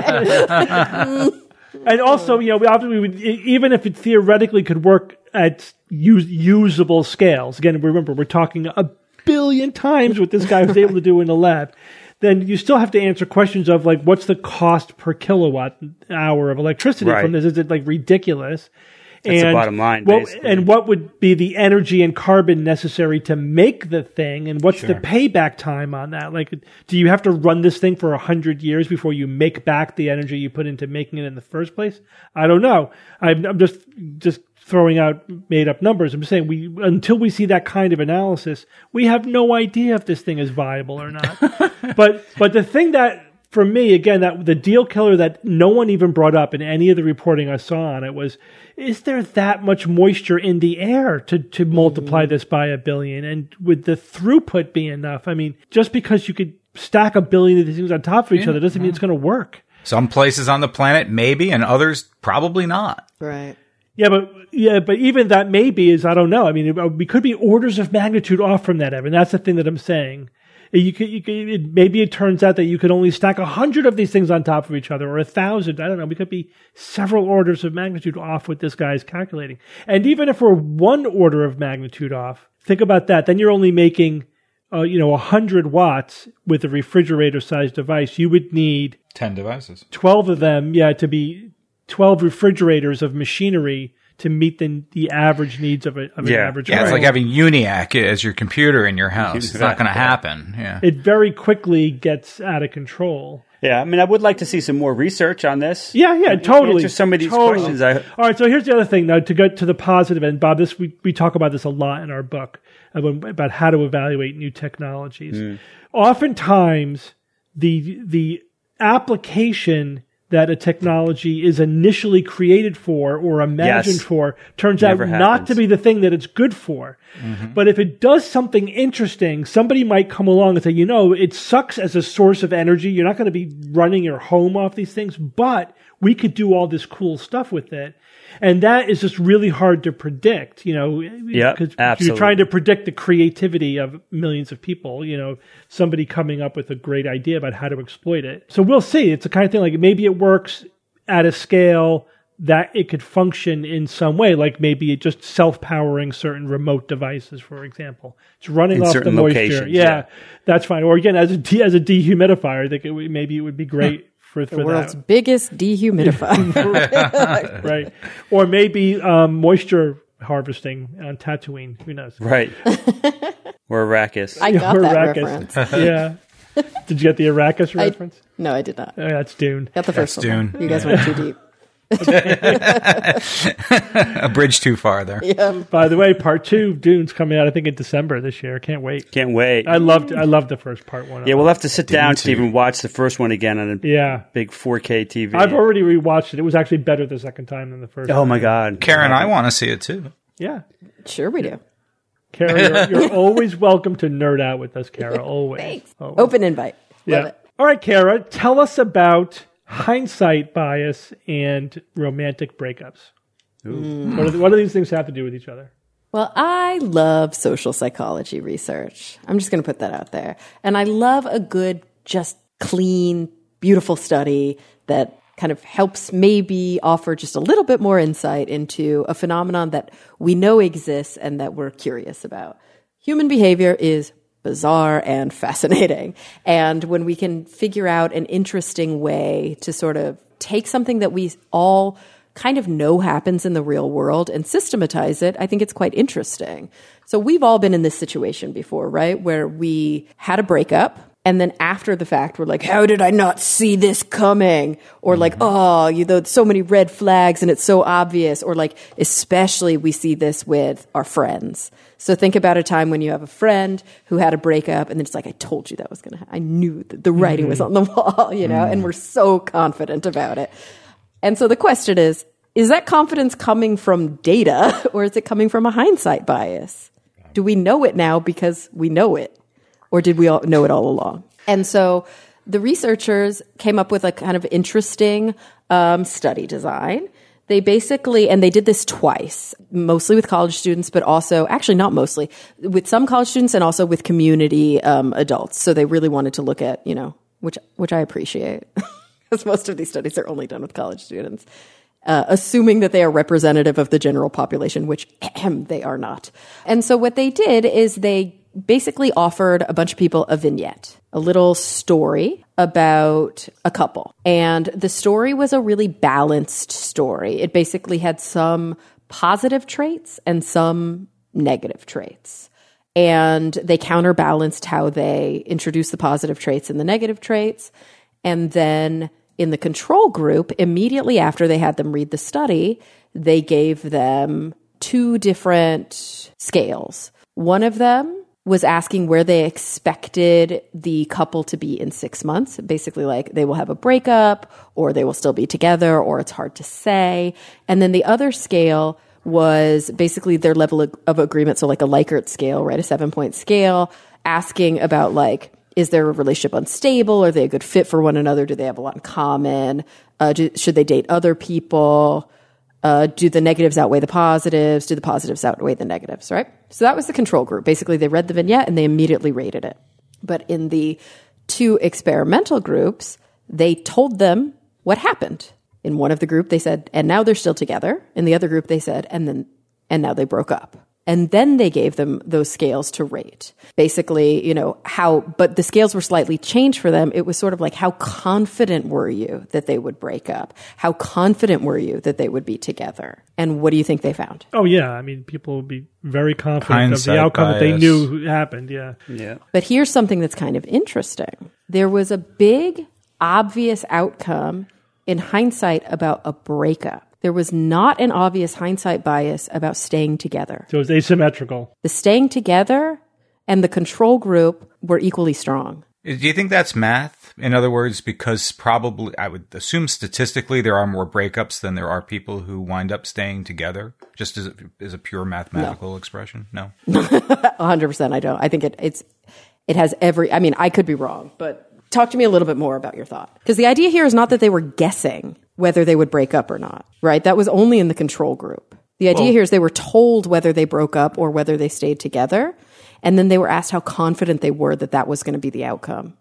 S4: times.
S2: And also, you know, we obviously would, e- even if it theoretically could work at use, usable scales. Again, remember, we're talking a billion times what this guy was able to do in the lab. Then you still have to answer questions of like, what's the cost per kilowatt hour of electricity
S3: Right.
S2: from this? Is it like ridiculous?
S3: That's the bottom line,
S2: What,
S3: basically.
S2: and what would be the energy and carbon necessary to make the thing? And what's the payback time on that? Like, do you have to run this thing for a hundred years before you make back the energy you put into making it in the first place? I don't know. I'm, I'm just, just throwing out made up numbers. I'm just saying we, until we see that kind of analysis, we have no idea if this thing is viable or not. but, but the thing that, for me, again, that the deal killer that no one even brought up in any of the reporting I saw on it was, is there that much moisture in the air to, to multiply this by a billion? And would the throughput be enough? I mean, just because you could stack a billion of these things on top of each other doesn't mean it's going to work.
S5: Some places on the planet, maybe, and others, probably not.
S4: Right.
S2: Yeah, but yeah, but even that maybe is, I don't know. I mean, it, we could be orders of magnitude off from that, Evan. That's the thing that I'm saying. You could, you could, it, maybe it turns out that you could only stack a hundred of these things on top of each other, or a thousand. I don't know. We could be several orders of magnitude off what this guy is calculating. And even if we're one order of magnitude off, think about that. Then you're only making, uh, you know, a hundred watts with a refrigerator-sized device. You would need
S5: Ten devices.
S2: twelve of them, yeah, to be twelve refrigerators of machinery to meet the the average needs of, a, of
S3: Yeah.
S2: an average
S5: Yeah, it's
S2: home.
S5: like having EUNIAC as your computer in your house. It's not going to happen. Yeah.
S2: It very quickly gets out of control.
S3: Yeah, I mean, I would like to see some more research on this.
S2: Yeah, yeah, totally.
S3: Answer some of these
S2: totally.
S3: questions. I,
S2: All right, so here's the other thing, now, to get to the positive end, Bob. This we, we talk about this a lot in our book about, about how to evaluate new technologies.
S3: Mm.
S2: Oftentimes, the the application that a technology is initially created for or imagined
S3: Yes.
S2: for turns
S3: Never
S2: out not
S3: happens.
S2: to be the thing that it's good for.
S3: Mm-hmm.
S2: But if it does something interesting, somebody might come along and say, you know, it sucks as a source of energy. You're not going to be running your home off these things, but we could do all this cool stuff with it. And that is just really hard to predict, you know,
S3: Yep,
S2: because you're
S3: absolutely.
S2: trying to predict the creativity of millions of people, you know, somebody coming up with a great idea about how to exploit it. So we'll see. It's the kind of thing like maybe it works at a scale that it could function in some way, like maybe it just self-powering certain remote devices, for example. It's running
S3: In
S2: off the
S3: certain
S2: moisture.
S3: locations,
S2: Yeah,
S3: yeah.
S2: that's fine. Or again, as a de- as a dehumidifier, I think it would, maybe it would be great for,
S4: The
S2: for
S4: world's
S2: that.
S4: biggest dehumidifier.
S2: Right. Or maybe um, moisture harvesting on Tatooine. Who knows?
S3: Right. Or Arrakis.
S4: I got
S2: Or
S4: that
S2: Arrakis.
S4: reference.
S2: Yeah. Did you get the Arrakis
S4: I-
S2: reference?
S4: No, I did not.
S2: Oh, that's Dune.
S4: Got the first
S5: That's
S4: one.
S5: Dune.
S4: You guys went too deep.
S5: A bridge too far there.
S2: By the way, part two of Dune's coming out, I think, in December this year. Can't wait.
S3: Can't wait.
S2: I loved I loved the first part one.
S3: Yeah, we'll have to sit down,
S5: too.
S3: Steve, and watch the first one again on a
S2: Yeah.
S3: big four K T V.
S2: I've already rewatched it. It was actually better the second time than the first.
S3: Oh, my God.
S5: Karen, I want to see it too.
S2: Yeah.
S4: Sure we do.
S2: Kara, you're, you're always welcome to nerd out with us, Kara. Always.
S4: Thanks.
S2: Always.
S4: Open invite. Love
S2: Yeah.
S4: it.
S2: All right, Kara, tell us about hindsight bias and romantic breakups. What, are the, what do these things have to do with each other?
S4: Well, I love social psychology research. I'm just going to put that out there. And I love a good, just clean, beautiful study that kind of helps maybe offer just a little bit more insight into a phenomenon that we know exists and that we're curious about. Human behavior is bizarre and fascinating. And when we can figure out an interesting way to sort of take something that we all kind of know happens in the real world and systematize it, I think it's quite interesting. So we've all been in this situation before, right? Where we had a breakup and then after the fact, we're like, how did I not see this coming? Or like, oh, you know, so many red flags and it's so obvious. Or like, especially we see this with our friends. So think about a time when you have a friend who had a breakup and then it's like, I told you that was going to happen. I knew that the writing was on the wall, you know, and we're so confident about it. And so the question is, is that confidence coming from data or is it coming from a hindsight bias? Do we know it now because we know it? Or did we all know it all along? And so the researchers came up with a kind of interesting um, study design. They basically, and they did this twice, mostly with college students, but also, actually not mostly, with some college students and also with community um, adults. So they really wanted to look at, you know, which which I appreciate, because most of these studies are only done with college students, uh, assuming that they are representative of the general population, which they are not. And so what they did is they basically offered a bunch of people a vignette, a little story about a couple. And the story was a really balanced story. It basically had some positive traits and some negative traits. And they counterbalanced how they introduced the positive traits and the negative traits. And then in the control group, immediately after they had them read the study, they gave them two different scales. One of them was asking where they expected the couple to be in six months. Basically, like they will have a breakup or they will still be together or it's hard to say. And then the other scale was basically their level of, of agreement. So like a Likert scale, right? A seven point scale, asking about like, is their relationship unstable? Are they a good fit for one another? Do they have a lot in common? Uh, do, should they date other people? Uh, do the negatives outweigh the positives? Do the positives outweigh the negatives, right? So that was the control group. Basically, they read the vignette and they immediately rated it. But in the two experimental groups, they told them what happened. In one of the group, they said, and now they're still together. In the other group, they said, and then, and now they broke up. And then they gave them those scales to rate. Basically, you know, how, but the scales were slightly changed for them. It was sort of like, how confident were you that they would break up? How confident were you that they would be together? And what do you think they found?
S2: Oh, yeah. I mean, people would be very confident
S5: Hindsight
S2: of the outcome that they
S5: bias.
S2: knew happened. Yeah.
S3: Yeah.
S4: But here's something that's kind of interesting. There was a big, obvious outcome in hindsight about a breakup. There was not an obvious hindsight bias about staying together.
S2: So it was asymmetrical.
S4: The staying together and the control group were equally strong.
S5: Do you think that's math? In other words, because probably, I would assume statistically there are more breakups than there are people who wind up staying together, just as a, as a pure mathematical no. expression? No?
S4: one hundred percent I don't. I think it, it's it has every, I mean, I could be wrong, but talk to me a little bit more about your thought. Because the idea here is not that they were guessing whether they would break up or not, right? That was only in the control group. The idea
S5: well,
S4: here is they were told whether they broke up or whether they stayed together. And then they were asked how confident they were that that was going to be the outcome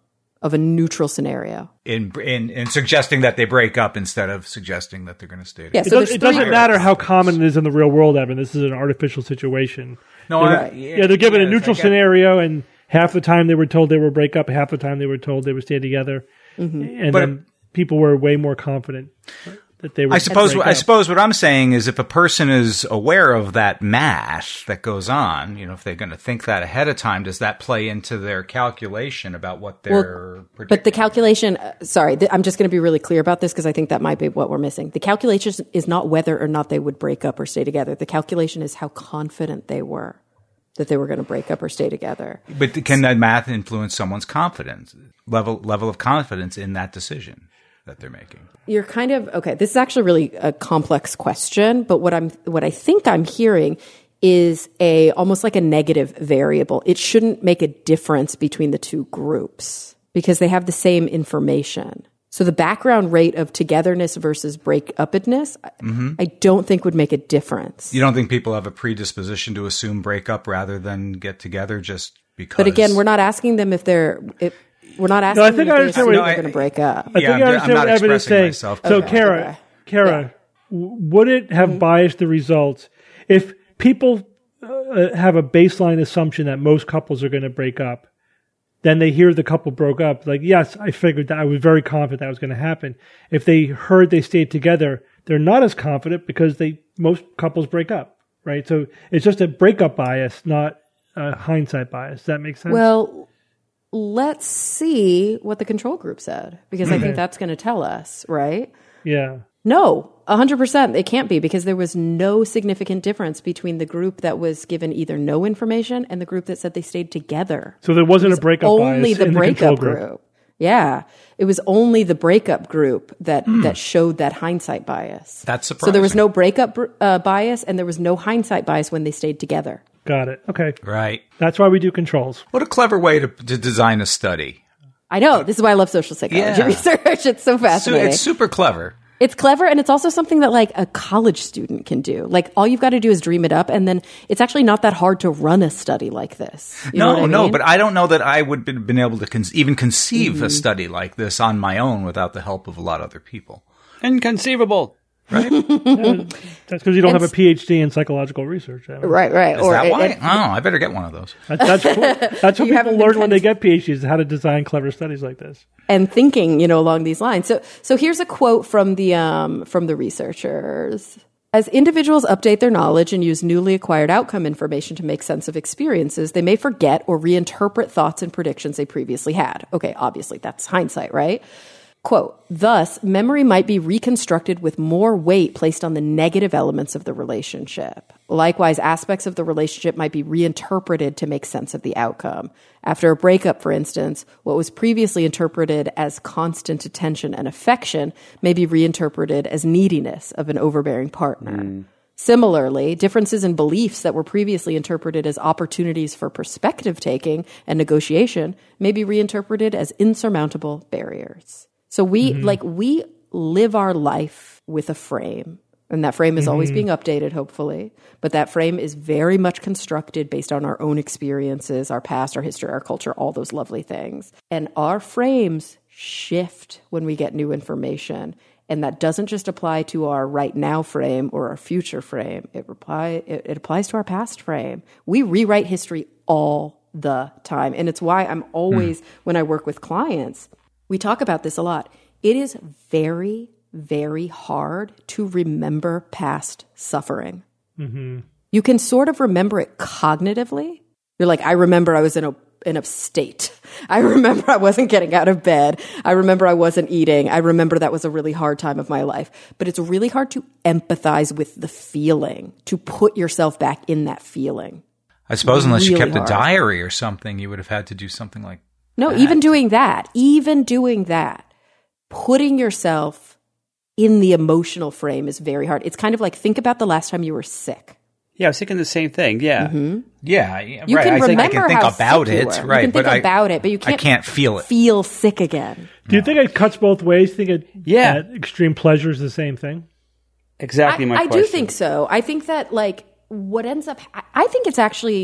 S4: of a neutral scenario.
S5: In, in in suggesting that they break up instead of suggesting that they're going to stay together.
S4: Yeah,
S2: It,
S4: so
S2: does,
S4: there's
S2: it doesn't
S4: three
S2: matter
S4: groups.
S2: how common it is in the real world, Evan. This is an artificial situation.
S5: No,
S2: They're-
S5: I,
S2: yeah, they're given a
S5: yes,
S2: neutral
S5: I get-
S2: scenario, and half the time they were told they would break up, half the time they were told they would stay together,
S4: Mm-hmm.
S2: and
S5: But-
S2: then people were way more confident that they were.
S5: I suppose.
S2: break
S5: I
S2: up.
S5: suppose what I'm saying is, if a person is aware of that math that goes on, you know, if they're going to think that ahead of time, does that play into their calculation about what they're predicting?
S4: But the calculation, uh, sorry, th- I'm just going to be really clear about this because I think that might be what we're missing. The calculation is not whether or not they would break up or stay together. The calculation is how confident they were that they were going to break up or stay together.
S5: But can that math influence someone's confidence level level of confidence in that decision that they're making?
S4: You're kind of okay. This is actually really a complex question, but what I'm what I think I'm hearing is a almost like a negative variable. It shouldn't make a difference between the two groups because they have the same information. So the background rate of togetherness versus break-upedness,
S5: Mm-hmm.
S4: I don't think would make a difference.
S5: You don't think people have a predisposition to assume breakup rather than get together just because?
S4: But again, we're not asking them if they're. If, we're not asking
S2: I
S4: them
S2: think
S4: if
S2: I
S4: they
S2: understand
S4: assume
S2: what-
S4: they're going to break up.
S2: I
S5: Yeah,
S2: think
S5: I'm-
S2: I
S5: I'm
S2: understand
S5: not
S2: what Evan is
S5: expressing
S2: saying.
S5: myself.
S2: So,
S4: Okay,
S2: Kara,
S4: okay.
S2: Kara, w would it have biased the results if people uh, have a baseline assumption that most couples are going to break up? Then they hear the couple broke up. Like, yes, I figured that. I was very confident that was going to happen. If they heard they stayed together, they're not as confident because they most couples break up, right? So it's just a breakup bias, not a hindsight bias. Does that make sense?
S4: Well, let's see what the control group said because I think that's going to tell us, right?
S2: yeah.
S4: No, one hundred percent. It can't be because there was no significant difference between the group that was given either no information and the group that said they stayed together.
S2: So there wasn't a breakup
S4: Only
S2: bias
S4: the
S2: in the control
S4: breakup
S2: group.
S4: group. Yeah. It was only the breakup group that, that showed that hindsight bias.
S5: That's
S4: So there was
S5: surprising.
S4: no breakup br- uh, bias and there was no hindsight bias when they stayed together.
S2: Got it. Okay.
S5: Right.
S2: That's why we do controls.
S5: What a clever way to, to design a study.
S4: I know. This is why I love social psychology
S5: Yeah.
S4: research. It's so
S5: So
S4: fascinating.
S5: it's super clever.
S4: It's clever, and it's also something that like a college student can do. Like all you've got to do is dream it up, and then it's actually not that hard to run a study like this. You know
S5: No,
S4: what I
S5: no,
S4: mean?
S5: but I don't know that I would have been able to con- even conceive a study like this on my own without the help of a lot of other people.
S3: Inconceivable.
S2: That's because you don't have a P H D in psychological research. Evan.
S4: right, right.
S5: Is that why? oh, I better get one of those.
S2: That- That's what, that's what
S4: You
S2: people
S4: haven't been
S2: learn when they
S4: kind
S2: get P H Ds, how to design clever studies like this.
S4: and thinking, you know, along these lines. So, so here's a quote from the um, from the researchers. As individuals update their knowledge and use newly acquired outcome information to make sense of experiences, they may forget or reinterpret thoughts and predictions they previously had. Okay, obviously, that's hindsight, right? Quote, thus, memory might be reconstructed with more weight placed on the negative elements of the relationship. Likewise, aspects of the relationship might be reinterpreted to make sense of the outcome. After a breakup, for instance, what was previously interpreted as constant attention and affection may be reinterpreted as neediness of an overbearing partner. Similarly, differences in beliefs that were previously interpreted as opportunities for perspective taking and negotiation may be reinterpreted as insurmountable barriers. So we, like, we live our life with a frame, and that frame is always being updated, hopefully. But that frame is very much constructed based on our own experiences, our past, our history, our culture, all those lovely things. And our frames shift when we get new information. And that doesn't just apply to our right now frame or our future frame. It, reply, it, it applies to our past frame. We rewrite history all the time. And it's why I'm always, mm. when I work with clients, we talk about this a lot. It is very, very hard to remember past suffering. Mm-hmm. You can sort of remember it cognitively. You're like, I remember I was in a in a state. I remember I wasn't getting out of bed. I remember I wasn't eating. I remember that was a really hard time of my life. But it's really hard to empathize with the feeling, to put yourself back in that feeling.
S5: I suppose unless you
S4: Really
S5: kept
S4: hard.
S5: a diary or something, you would have had to do something like
S4: No,
S5: that.
S4: even doing that, even doing that, putting yourself in the emotional frame is very hard. It's kind of like, think about the last time you were sick.
S3: Yeah, I was thinking the same thing. Yeah.
S4: Mm-hmm.
S5: Yeah, yeah,
S4: You
S5: right.
S4: can
S5: I think
S4: remember
S5: I can think
S4: how
S5: about
S4: sick you
S5: it,
S4: were.
S5: right?
S4: You can think
S5: but I,
S4: about it, but you can't,
S5: I can't feel it.
S4: feel sick again.
S2: Do you think it cuts both ways? Think it,
S3: Yeah.
S2: that extreme pleasure is the same thing?
S3: Exactly
S4: I,
S3: my
S4: I
S3: question.
S4: do think so. I think that like what ends up, I, I think it's actually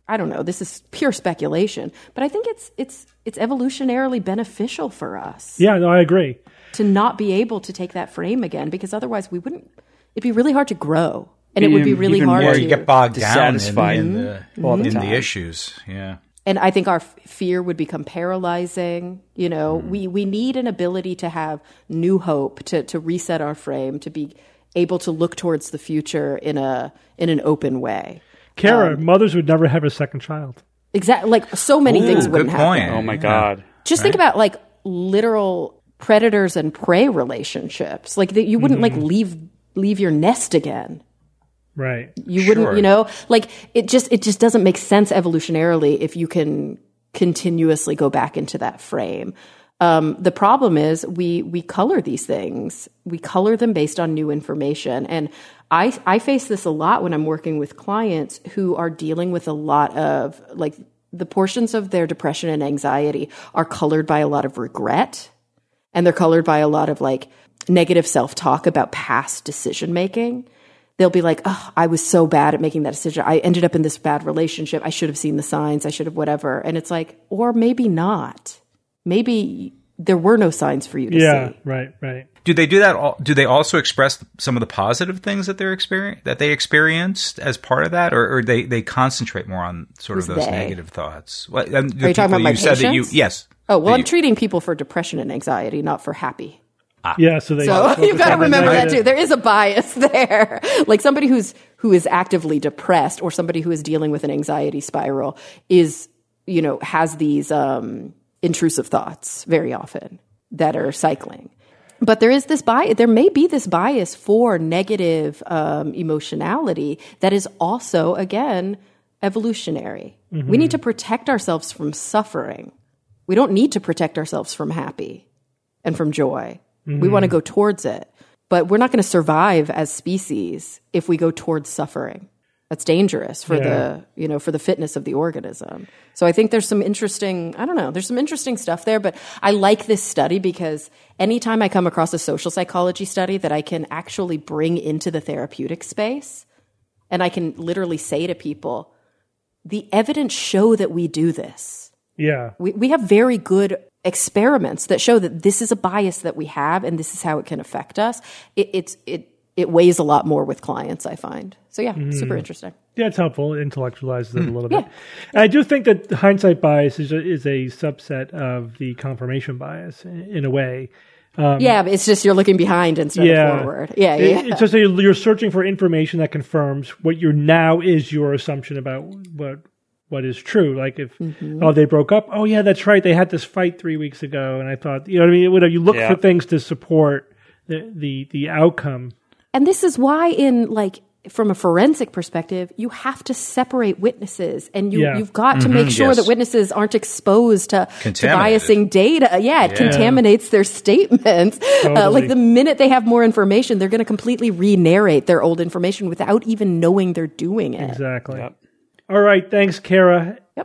S4: I don't know, this is pure speculation, but I think it's it's it's evolutionarily beneficial for us
S2: Yeah, no, I agree.
S4: to not be able to take that frame again, because otherwise we wouldn't, it'd be really hard to grow. And it would be
S3: Even-
S4: really
S3: even
S4: hard
S3: more
S4: to
S5: You get bogged down in,
S3: dissatisfied
S5: in the,
S3: all the
S5: in
S3: time.
S5: the issues. Yeah.
S4: And I think our f- fear would become paralyzing. You know,
S3: Mm.
S4: we, we need an ability to have new hope, to, to reset our frame, to be able to look towards the future in a in an open way.
S2: Kara,
S4: Um,
S2: mothers would never have a second child.
S4: Exactly. Like so many
S5: Ooh,
S4: things
S5: good
S4: wouldn't
S5: point.
S4: happen.
S3: Oh my
S5: Yeah.
S3: God.
S4: Just think about like literal predators and prey relationships. Like that you wouldn't like leave leave your nest again.
S2: Right.
S4: You wouldn't,
S5: Sure.
S4: you know, like it just it just doesn't make sense evolutionarily if you can continuously go back into that frame. Um, the problem is we we color these things. We color them based on new information, and I I face this a lot when I'm working with clients who are dealing with a lot of like the portions of their depression and anxiety are colored by a lot of regret, and they're colored by a lot of like negative self-talk about past decision making. They'll be like, oh, I was so bad at making that decision. I ended up in this bad relationship. I should have seen the signs. I should have whatever. And it's like, or maybe not. Maybe there were no signs for you to
S2: Yeah,
S4: see.
S2: right, right.
S5: Do they do that? al- Do they also express some of the positive things that they're experience that they experienced as part of that, or, or they, they concentrate more on sort
S4: Who's
S5: of those
S4: they?
S5: negative thoughts? What, Are
S4: Are you talking about my
S5: you said that you
S4: patients?
S5: yes.
S4: Oh, well,
S5: That
S4: I'm
S5: you-
S4: treating people for depression and anxiety, not for happy.
S2: Yeah, so they.
S4: So
S2: focus
S4: you've got to
S2: on the
S4: remember that
S2: negative.
S4: too. There is a bias there. Like somebody who's who is actively depressed or somebody who is dealing with an anxiety spiral is, you know, has these um, intrusive thoughts very often that are cycling. But there is this bias. There may be this bias for negative um, emotionality that is also, again, evolutionary.
S2: Mm-hmm.
S4: We need to protect ourselves from suffering. We don't need to protect ourselves from happy and from joy. We want to go towards it. But we're not going to survive as species if we go towards suffering. That's dangerous for
S2: Yeah.
S4: the, you know, for the fitness of the organism. So I think there's some interesting, I don't know, there's some interesting stuff there, but I like this study because anytime I come across a social psychology study that I can actually bring into the therapeutic space, and I can literally say to people, the evidence show that we do this.
S2: Yeah.
S4: We, we have very good experiments that show that this is a bias that we have and this is how it can affect us. It, it's, it, it weighs a lot more with clients, I find. So yeah, super interesting.
S2: Yeah, it's helpful. It intellectualizes it a little bit.
S4: Yeah.
S2: And I do think that the hindsight bias is a, is a subset of the confirmation bias in, in a way.
S4: yeah, but it's just you're looking behind instead
S2: Yeah.
S4: of forward. Yeah,
S2: It-
S4: yeah.
S2: It's just that you're searching for information that confirms what your now is your assumption about what what is true. Like if
S4: Mm-hmm.
S2: oh they broke up, oh yeah, that's right, they had this fight three weeks ago, and I thought, you know what I mean. Whatever, you look
S3: Yeah.
S2: for things to support the the, the outcome.
S4: And this is why in like from a forensic perspective, you have to separate witnesses and you,
S2: Yeah.
S4: you've got to make sure
S5: yes.
S4: that witnesses aren't exposed to, to
S5: Contaminated.
S4: biasing data. Yeah, it contaminates their statements. Uh,
S2: Totally.
S4: like the minute they have more information, they're going to completely re-narrate their old information without even knowing they're doing it.
S2: Exactly.
S3: Yep.
S2: All right, thanks, Kara.
S4: Yep.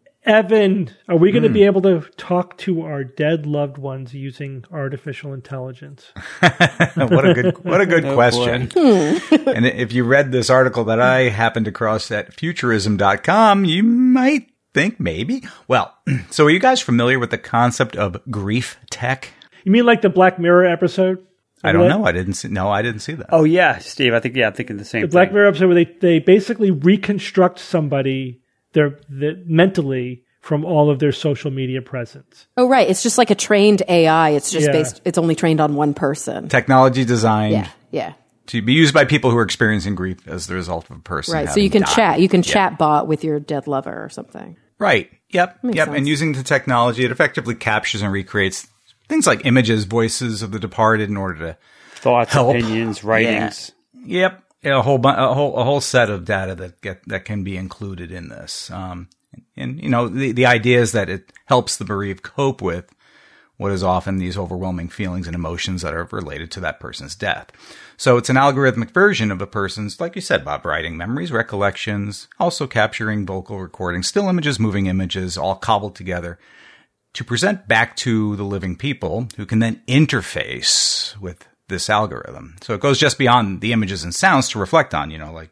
S2: Evan, are we going
S5: Hmm.
S2: to be able to talk to our dead loved ones using artificial intelligence?
S5: what a good what a good
S3: Oh,
S5: question. And if you read this article that I happened across at futurism dot com, you might think maybe. Well, so are you guys familiar with the concept of grief tech?
S2: You mean like the Black Mirror episode?
S5: I don't
S2: Remember that?
S5: know. I didn't see. No, I didn't see that.
S3: Oh yeah, Steve. I think yeah, I'm thinking the same
S2: The Black
S3: thing.
S2: Mirror episode where they, they basically reconstruct somebody their, their mentally from all of their social media presence.
S4: Oh, right. It's just like a trained A I. It's just
S2: Yeah.
S4: based, it's only trained on one person.
S5: Technology designed
S4: Yeah. Yeah.
S5: to be used by people who are experiencing grief as the result of a person.
S4: Right. So
S5: having
S4: you can
S5: died.
S4: chat, you can
S5: Yeah.
S4: chat bot with your dead lover or something.
S5: Right. Yep. Yep.
S4: sense.
S5: And using the technology, it effectively captures and recreates things like images, voices of the departed in order to
S3: Thoughts,
S5: Help.
S3: opinions, writings.
S5: Yep, a whole bu- a whole a whole set of data that get that can be included in this. Um, and you know, the the idea is that it helps the bereaved cope with what is often these overwhelming feelings and emotions that are related to that person's death. So it's an algorithmic version of a person's, like you said, Bob, writing memories, recollections, also capturing vocal recordings, still images, moving images, all cobbled together to present back to the living people who can then interface with this algorithm. So it goes just beyond the images and sounds to reflect on, you know, like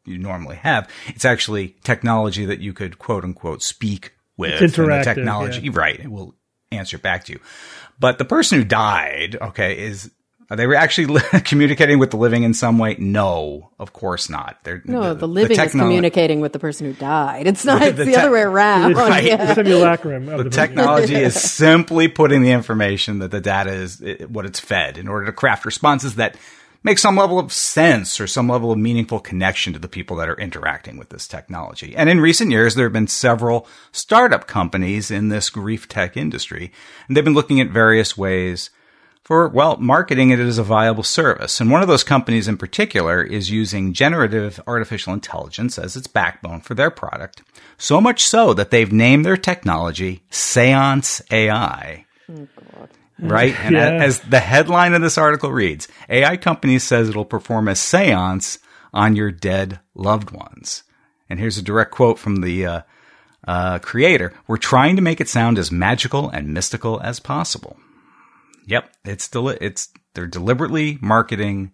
S5: you normally have. It's actually technology that you could quote unquote speak with.
S2: It's interactive,
S5: and the technology,
S2: yeah.
S5: right? It will answer back to you. But the person who died, okay, is, are they actually communicating with the living in some way? No, of course not. They're,
S4: No, the, the living
S5: the
S4: is communicating with the person who died. It's not, it's the,
S5: the te-
S4: other way around.
S2: It's
S5: Right.
S2: the simulacrum of
S5: The
S2: the
S5: technology is simply putting the information that the data is it, what it's fed in order to craft responses that make some level of sense or some level of meaningful connection to the people that are interacting with this technology. And in recent years, there have been several startup companies in this grief tech industry, and they've been looking at various ways for, well, marketing it as a viable service. And one of those companies in particular is using generative artificial intelligence as its backbone for their product. So much so that they've named their technology Seance A I. Oh, God. Right? And
S2: Yeah.
S5: as the headline of this article reads, A I company says it'll perform a seance on your dead loved ones. And here's a direct quote from the uh, uh, creator. We're trying to make it sound as magical and mystical as possible. Yep. It's deli- it's they're deliberately marketing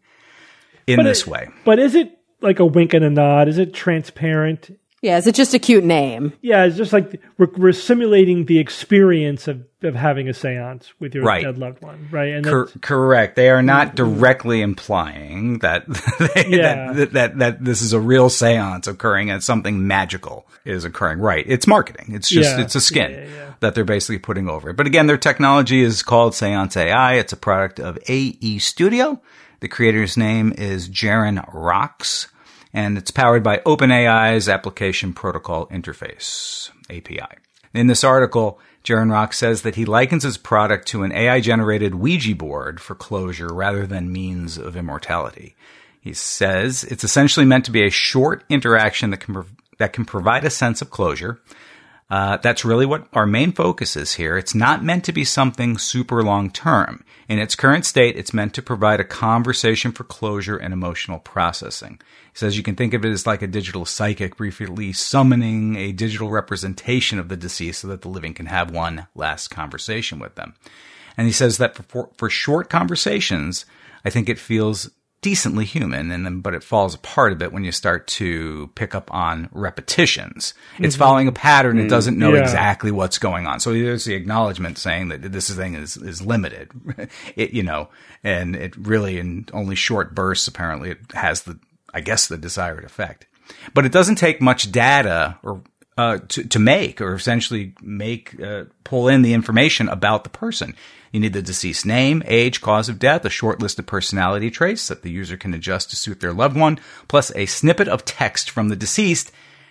S5: in
S2: But
S5: this
S2: it-
S5: way.
S2: But is it like a wink and a nod? Is it transparent?
S4: Yeah, is it just a cute name?
S2: Yeah, it's just like we're, we're simulating the experience of, of having a seance with your
S5: Right.
S2: dead loved one, right? And
S5: Cor-
S2: that's-
S5: correct. They are not directly implying that, they,
S2: Yeah.
S5: that, that that this is a real seance occurring and something magical is occurring. Right. It's marketing. It's just,
S2: Yeah.
S5: it's a skin
S2: Yeah, yeah, yeah.
S5: that they're basically putting over it. But again, their technology is called Seance A I. It's a product of A E Studio. The creator's name is Jaren Rocks, and it's powered by OpenAI's Application Protocol Interface, A P I. In this article, Jaren Rock says that he likens his product to an A I-generated Ouija board for closure rather than means of immortality. He says it's essentially meant to be a short interaction that can prov- that can provide a sense of closure. Uh, that's really what our main focus is here. It's not meant to be something super long-term. In its current state, it's meant to provide a conversation for closure and emotional processing. He says you can think of it as like a digital psychic briefly summoning a digital representation of the deceased so that the living can have one last conversation with them. And he says that for, for short conversations, I think it feels decently human, and then but it falls apart a bit when you start to pick up on repetitions. It's following a pattern. It doesn't know
S2: Yeah.
S5: exactly what's going on. So there's the acknowledgement saying that this thing is, is limited, it, you know, and it really in only short bursts, apparently it has the, I guess, the desired effect. But it doesn't take much data or uh, to, to make or essentially make, uh, pull in the information about the person. You need the deceased name, age, cause of death, a short list of personality traits that the user can adjust to suit their loved one, plus a snippet of text from the deceased,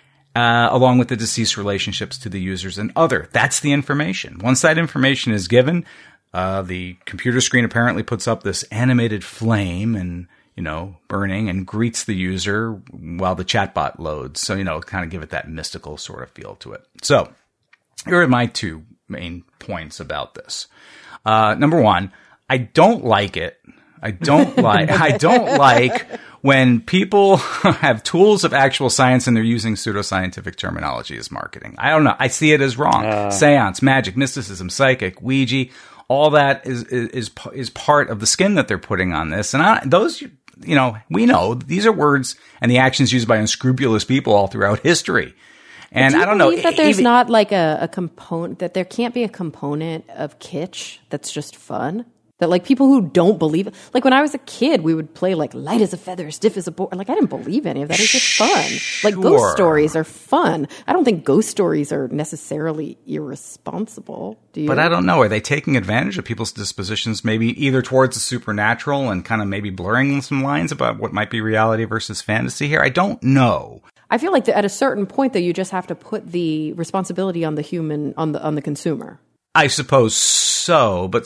S5: uh, along with the deceased relationships to the users and other. That's the information. Once that information is given, uh, the computer screen apparently puts up this animated flame and, you know, burning and greets the user while the chatbot loads. So, you know, kind of give it that mystical sort of feel to it. So here are my two main points about this. Uh, number one, I don't like it. I don't like, I don't like when people have tools of actual science and they're using pseudoscientific terminology as marketing. I don't know. I see it as wrong. Uh. Seance, magic, mysticism, psychic, Ouija, all that is, is, is, is part of the skin that they're putting on this. And I, those, you know, we know these are words and the actions used by unscrupulous people all throughout history. And
S4: do you
S5: I don't know
S4: believe that there's
S5: even,
S4: not like a, a component, that there can't be a component of kitsch that's just fun? That like people who don't believe it, like when I was a kid, we would play like light as a feather, stiff as a board. Like I didn't believe any of that. It's just fun. Like ghost
S5: Sure.
S4: stories are fun. I don't think ghost stories are necessarily irresponsible. Do you?
S5: But I don't know. Are they taking advantage of people's dispositions, maybe either towards the supernatural and kind of maybe blurring some lines about what might be reality versus fantasy here? I don't know.
S4: I feel like that at a certain point, though, you just have to put the responsibility on the human, on the on the consumer.
S5: I suppose so, but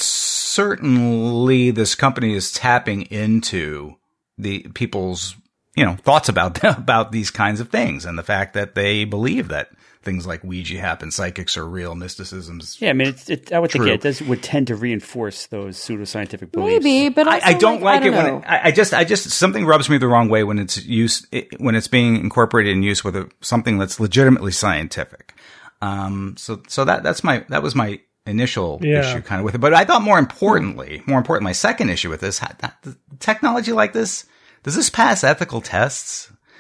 S5: certainly this company is tapping into the people's, you know, thoughts about about these kinds of things and the fact that they believe that things like Ouija happen, psychics are real, mysticism's.
S3: Yeah, I mean, it's, it, I would think
S5: True.
S3: it does would tend to reinforce those pseudo-scientific beliefs.
S4: Maybe, but also,
S5: I, I don't like,
S4: I don't
S5: it when
S4: know.
S5: it, I, I just, I just something rubs me the wrong way when it's used it, when it's being incorporated in use with a, something that's legitimately scientific. Um, so, so that that's my that was my initial
S2: Yeah.
S5: issue kind of with it. But I thought more importantly, more important, my second issue with this, ha- that- the technology like this, does this pass ethical tests?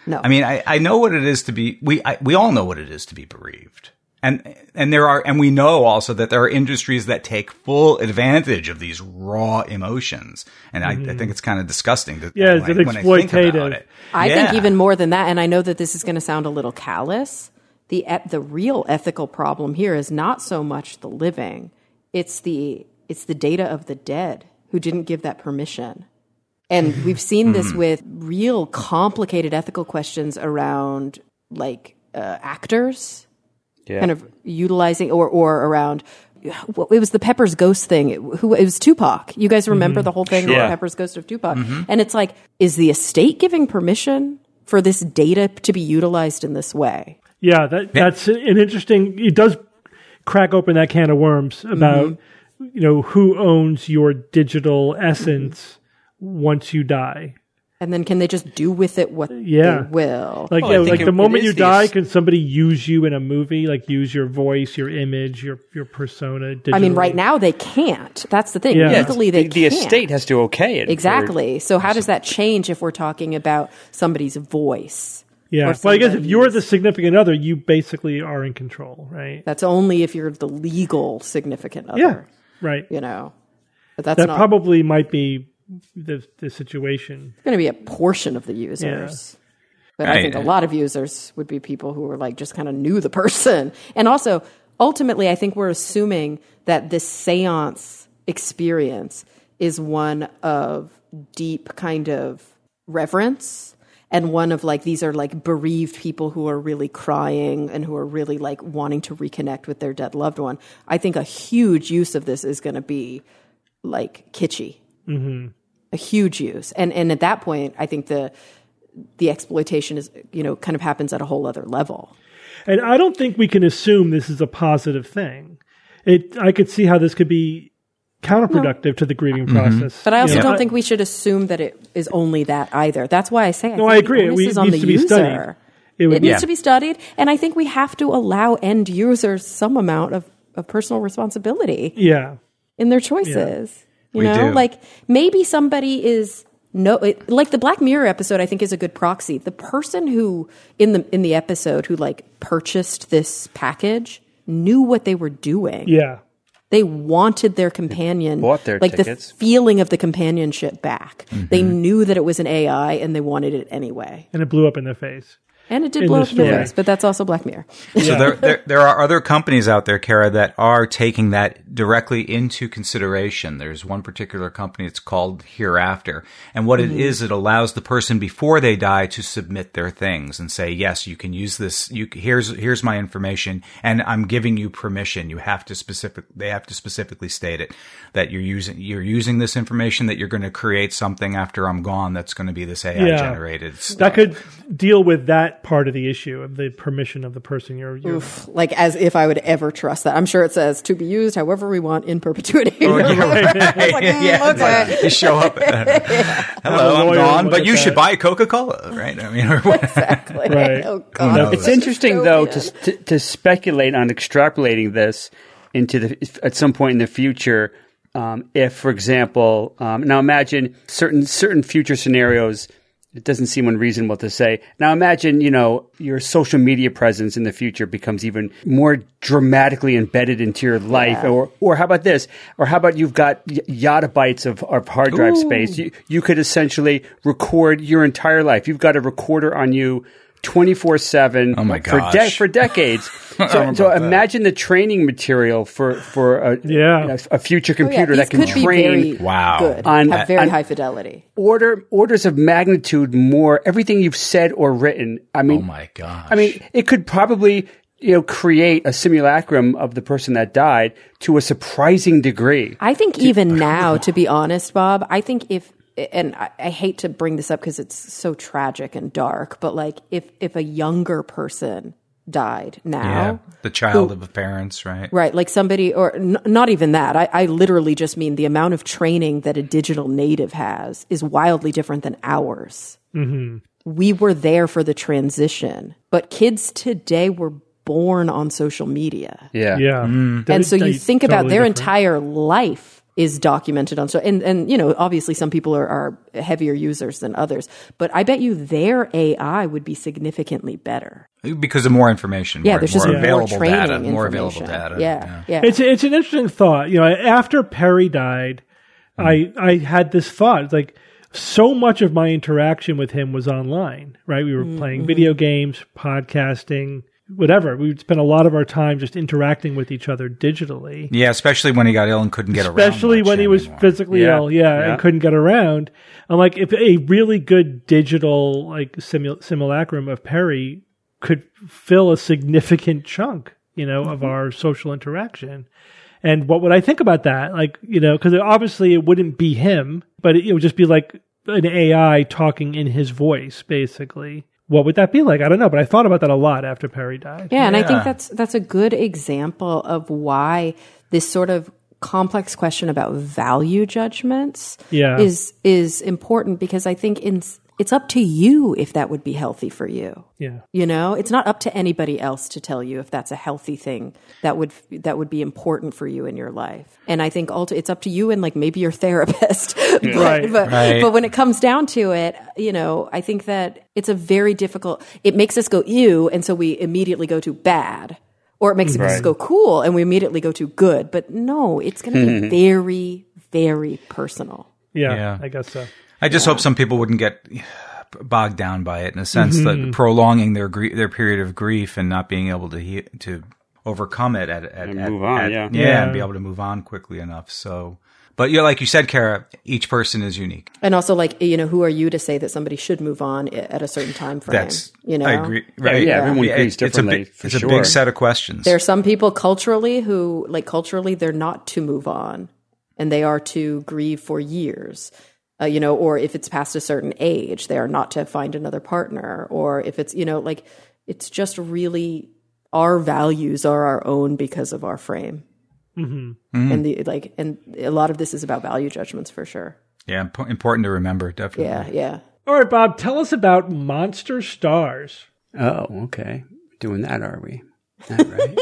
S4: No.
S5: I mean, I, I know what it is to be, we, I, we all know what it is to be bereaved. And, and there are, and we know also that there are industries that take full advantage of these raw emotions. And mm-hmm. I, I think it's kind of disgusting to,
S2: yeah,
S5: when,
S2: it's
S5: I, when I think
S2: exploitative.
S5: about it.
S4: I
S5: yeah.
S4: think even more than that, and I know that this is going to sound a little callous, the the real ethical problem here is not so much the living, it's the it's the data of the dead who didn't give that permission. And we've seen this with real complicated ethical questions around like uh, actors
S3: Yeah.
S4: kind of utilizing or or around well, it was the Pepper's Ghost thing. It, who it was Tupac. You guys remember mm-hmm. the whole thing
S3: Sure.
S4: about
S3: Yeah.
S4: Pepper's Ghost of Tupac? Mm-hmm. And it's like, is the estate giving permission for this data to be utilized in this way?
S2: Yeah, that that's an interesting. It does crack open that can of worms about mm-hmm. you know who owns your digital essence mm-hmm. once you die.
S4: And then can they just do with it what
S2: yeah.
S4: they will?
S2: Like,
S3: well,
S2: yeah,
S3: I think
S2: like
S3: it,
S2: the moment you
S3: the
S2: die,
S3: es-
S2: can somebody use you in a movie? Like use your voice, your image, your your persona? Digitally?
S4: I mean, right now they can't. That's the thing.
S2: Yeah. Yeah,
S4: Legally, they
S3: the, the
S4: can't.
S3: estate has to okay it.
S4: Exactly. So how does that change if we're talking about somebody's voice?
S2: Yeah.
S4: Or
S2: Well, I guess if you're
S4: somebody's-
S2: the significant other, you basically are in control, right?
S4: That's only if you're the legal significant other.
S2: Yeah. Right.
S4: You know, but that's
S2: That
S4: not
S2: probably might be the the situation.
S4: going to be a portion of the users. But I
S5: Right.
S4: think a lot of users would be people who were like just kind of knew the person. And also, ultimately, I think we're assuming that this seance experience is one of deep kind of reverence and one of like, these are like bereaved people who are really crying and who are really like wanting to reconnect with their dead loved one. I think a huge use of this is going to be like kitschy. Mm-hmm. A huge use. And and at that point, I think the the exploitation is, you know, kind of happens at a whole other level.
S2: And I don't think we can assume this is a positive thing. It I could see how this could be counterproductive no. to the grieving mm-hmm. process.
S4: But I also
S2: you know,
S4: don't
S2: I,
S4: think we should assume that it is only that either. That's why I say I
S2: no,
S4: think
S2: I agree.
S4: the onus
S2: It
S4: is on
S2: needs
S4: the
S2: to be
S4: user.
S2: studied. It, would,
S4: it needs
S5: yeah.
S4: to be studied, and I think we have to allow end users some amount of, of personal responsibility
S2: yeah.
S4: in their choices.
S2: Yeah.
S4: You
S5: We
S4: know,
S5: do.
S4: like maybe somebody is no, it, like the Black Mirror episode, I think is a good proxy. The person who in the in the episode who like purchased this package knew what they were doing.
S2: Yeah.
S4: They wanted their companion,
S3: bought their
S4: like
S3: tickets.
S4: the feeling of the companionship back. Mm-hmm. They knew that it was an A I and they wanted it anyway.
S2: And it blew up in their face.
S4: And it did
S2: In
S4: blow
S2: the
S4: up in their
S2: story.
S4: face, but that's also Black Mirror.
S5: So there, there, there are other companies out there, Kara, that are taking that directly into consideration. There's one particular company, it's called Hereafter. And what mm-hmm. it is, it allows the person before they die to submit their things and say, yes, you can use this. You, here's, here's my information and I'm giving you permission. You have to specific, they have to specifically state it that you're using, you're using this information, that you're going to create something after I'm gone that's going to be this A I
S2: Yeah.
S5: generated stuff.
S2: That could deal with that part of the issue of the permission of the person you're, you're
S4: Oof, like as if I would ever trust that. I'm sure it says to be used however we want in perpetuity.
S5: Oh, yeah, right.
S4: It's like, mm,
S5: yeah, it's
S4: okay.
S5: like you show up. Hello, I'm
S2: lawyer
S5: gone,
S2: look
S5: but
S2: at
S5: you
S2: that.
S5: should buy Coca-Cola, right? I mean, or what?
S4: Exactly.
S2: Right.
S4: Oh God.
S5: knows?
S3: It's interesting, though,
S4: Dystopian.
S3: to, to to speculate on extrapolating this into the at some point in the future. Um, if, for example, um, now imagine certain certain future scenarios. It doesn't seem unreasonable to say. Now imagine, you know, your social media presence in the future becomes even more dramatically embedded into your life.
S4: Yeah.
S3: Or or how about this? Or how about you've got y- yottabytes of, of hard drive
S5: Ooh.
S3: space? You, you could essentially record your entire life. You've got a recorder on you twenty-four seven
S5: Oh my
S3: for,
S5: gosh.
S3: for decades.
S5: don't
S3: So,
S5: know
S3: so
S5: about that.
S3: imagine the training material for, for a,
S2: Yeah.
S3: you know, a future
S4: Oh, yeah,
S3: computer
S4: these
S3: that can
S4: could be
S3: train
S4: very
S5: Wow.
S4: good,
S3: On-
S4: have very
S3: on-
S4: high fidelity.
S3: order orders of magnitude more everything you've said or written. I mean,
S5: Oh my gosh.
S3: I mean, it could probably, you know, create a simulacrum of the person that died to a surprising degree.
S4: I think even now, to be honest, Bob, I think if, and I, I hate to bring this up because it's so tragic and dark, but like if, if a younger person died now,
S5: yeah, the child of the parents, right?
S4: right, like somebody, or n- not even that, I, I literally just mean the amount of training that a digital native has is wildly different than ours. Mm-hmm. We were there for the transition, but kids today were born on social media.
S3: Yeah.
S2: yeah.
S4: And so you
S2: They-
S4: think about
S2: totally
S4: their
S2: different.
S4: entire life is documented on so and and you know obviously some people are, are heavier users than others, but I bet you their A I would be significantly better
S5: because of more information.
S4: yeah
S5: more,
S4: there's just
S5: more
S4: more
S5: available
S4: training
S5: data, more available
S4: information.
S5: data.
S4: yeah yeah,
S2: It's it's an interesting thought. You know, after Perry died, I I had this thought. It's like so much of my interaction with him was online, right? We were
S4: Mm-hmm.
S2: playing video games, podcasting, whatever. We would spend a lot of our time just interacting with each other digitally.
S5: Yeah, especially when he got ill and couldn't get around.
S2: Especially
S5: much
S2: when he was
S5: anymore.
S2: physically
S3: Yeah,
S2: ill, yeah,
S3: yeah.
S2: and couldn't get around. I'm like, if a really good digital like simul- simulacrum of Perry could fill a significant chunk, you know, of our social interaction. And what would I think about that? Like, you know, because obviously it wouldn't be him, but it, it would just be like an A I talking in his voice, basically. What would that be like? I don't know, but I thought about that a lot after Perry died.
S4: Yeah, and I
S5: Yeah.
S4: think that's that's a good example of why this sort of complex question about value judgments
S2: Yeah.
S4: is is important, because I think in, it's up to you if that would be healthy for you.
S2: Yeah.
S4: You know, it's not up to anybody else to tell you if that's a healthy thing that would that would be important for you in your life. And I think ulti- it's up to you and like maybe your therapist. but,
S2: Right.
S4: but,
S5: Right.
S4: but when it comes down to it, you know, I think that it's a very difficult. It makes us go ew, and so we immediately go to bad, or it makes us
S3: Right.
S4: go cool, and we immediately go to good. But no, it's going to be very, very personal.
S2: yeah.
S5: Yeah.
S2: I guess so.
S5: I just hope some people wouldn't get bogged down by it in a sense
S2: Mm-hmm.
S5: that prolonging their grie- their period of grief and not being able to he- to overcome it at, at,
S3: And
S5: at-
S3: move on,
S5: at-
S3: yeah.
S2: Yeah.
S5: and be able to move on quickly enough. So, but yeah, like you said, Kara, each person is unique.
S4: And also, like, you know, who are you to say that somebody should move on i- at a certain time frame?
S5: That's
S4: you know,
S5: I agree. Right?
S3: yeah, everyone
S5: Yeah,
S3: grieves
S5: it's a
S3: differently,
S5: big,
S3: for
S5: it's a
S3: sure.
S5: big set of questions.
S4: There are some people culturally who, like, culturally, they're not to move on, and they are to grieve for years. Uh, you know, or if it's past a certain age, they are not to find another partner. Or if it's, you know, like, it's just really our values are our own because of our frame. Mm-hmm. And the like, and a lot of this is about value judgments for sure.
S5: yeah, imp- important to remember. Definitely.
S4: Yeah, yeah.
S2: All right, Bob, tell us about Monster Stars.
S3: Oh, okay. Doing that, are we? All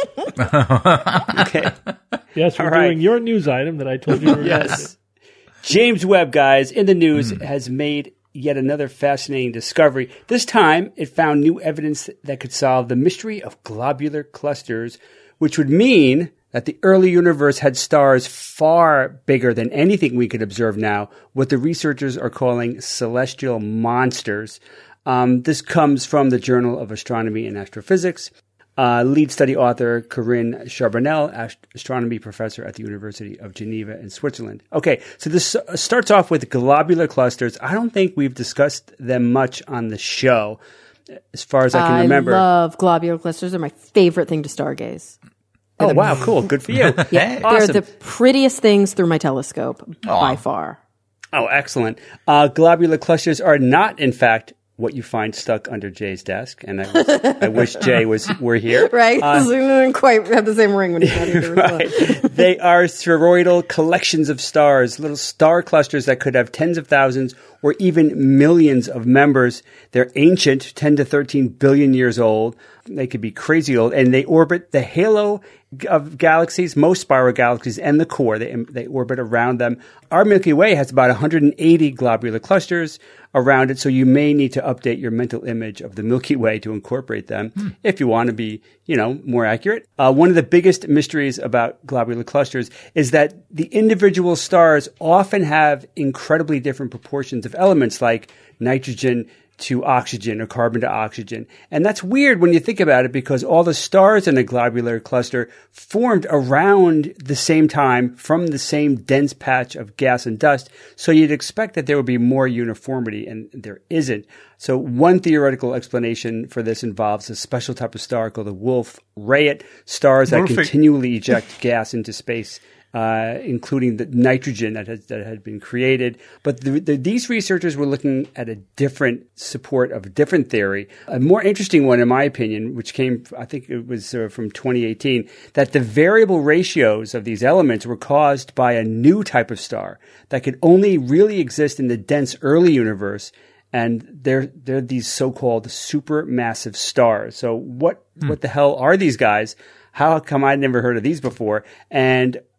S3: right. Okay.
S2: Yes, we're
S3: All right.
S2: doing your news item that I told you. We
S3: Yes. James Webb, guys, in the news has made yet another fascinating discovery. This time, it found new evidence that could solve the mystery of globular clusters, which would mean that the early universe had stars far bigger than anything we could observe now, what the researchers are calling celestial monsters. Um, this comes from the Journal of Astronomy and Astrophysics. Uh, lead study author Corinne Charbonnel, ast- astronomy professor at the University of Geneva in Switzerland. Okay, so this uh, starts off with globular clusters. I don't think we've discussed them much on the show, as far as I can remember.
S4: I love globular clusters. They're my favorite thing to stargaze.
S3: Oh, wow, cool. Good for you.
S4: Yeah,
S3: Awesome.
S4: they're the prettiest things through my telescope by far.
S3: Oh, excellent. Uh, globular clusters are not, in fact, what you find stuck under Jay's desk. And I, was, I wish Jay was were here.
S4: Right? we didn't quite have the same ring when he's not here.
S3: Right. They are spheroidal collections of stars, little star clusters that could have tens of thousands or even millions of members. They're ancient, ten to thirteen billion years old. They could be crazy old, and they orbit the halo of galaxies, most spiral galaxies, and the core. They, they orbit around them. Our Milky Way has about one hundred eighty globular clusters around it, so you may need to update your mental image of the Milky Way to incorporate them hmm. if you want to be, you know, more accurate. Uh, one of the biggest mysteries about globular clusters is that the individual stars often have incredibly different proportions of elements like nitrogen to oxygen or carbon to oxygen. And that's weird when you think about it, because all the stars in a globular cluster formed around the same time from the same dense patch of gas and dust. So you'd expect that there would be more uniformity, and there isn't. So one theoretical explanation for this involves a special type of star called the Wolf-Rayet, stars that
S5: Perfect.
S3: continually eject gas into space. Uh, including the nitrogen that has, that had been created. But the, the, these researchers were looking at a different support of a different theory, a more interesting one, in my opinion, which came, I think it was uh, from twenty eighteen, that the variable ratios of these elements were caused by a new type of star that could only really exist in the dense early universe. And they're, they're these so-called supermassive stars. So what, hmm. what the hell are these guys? How come I'd never heard of these before? And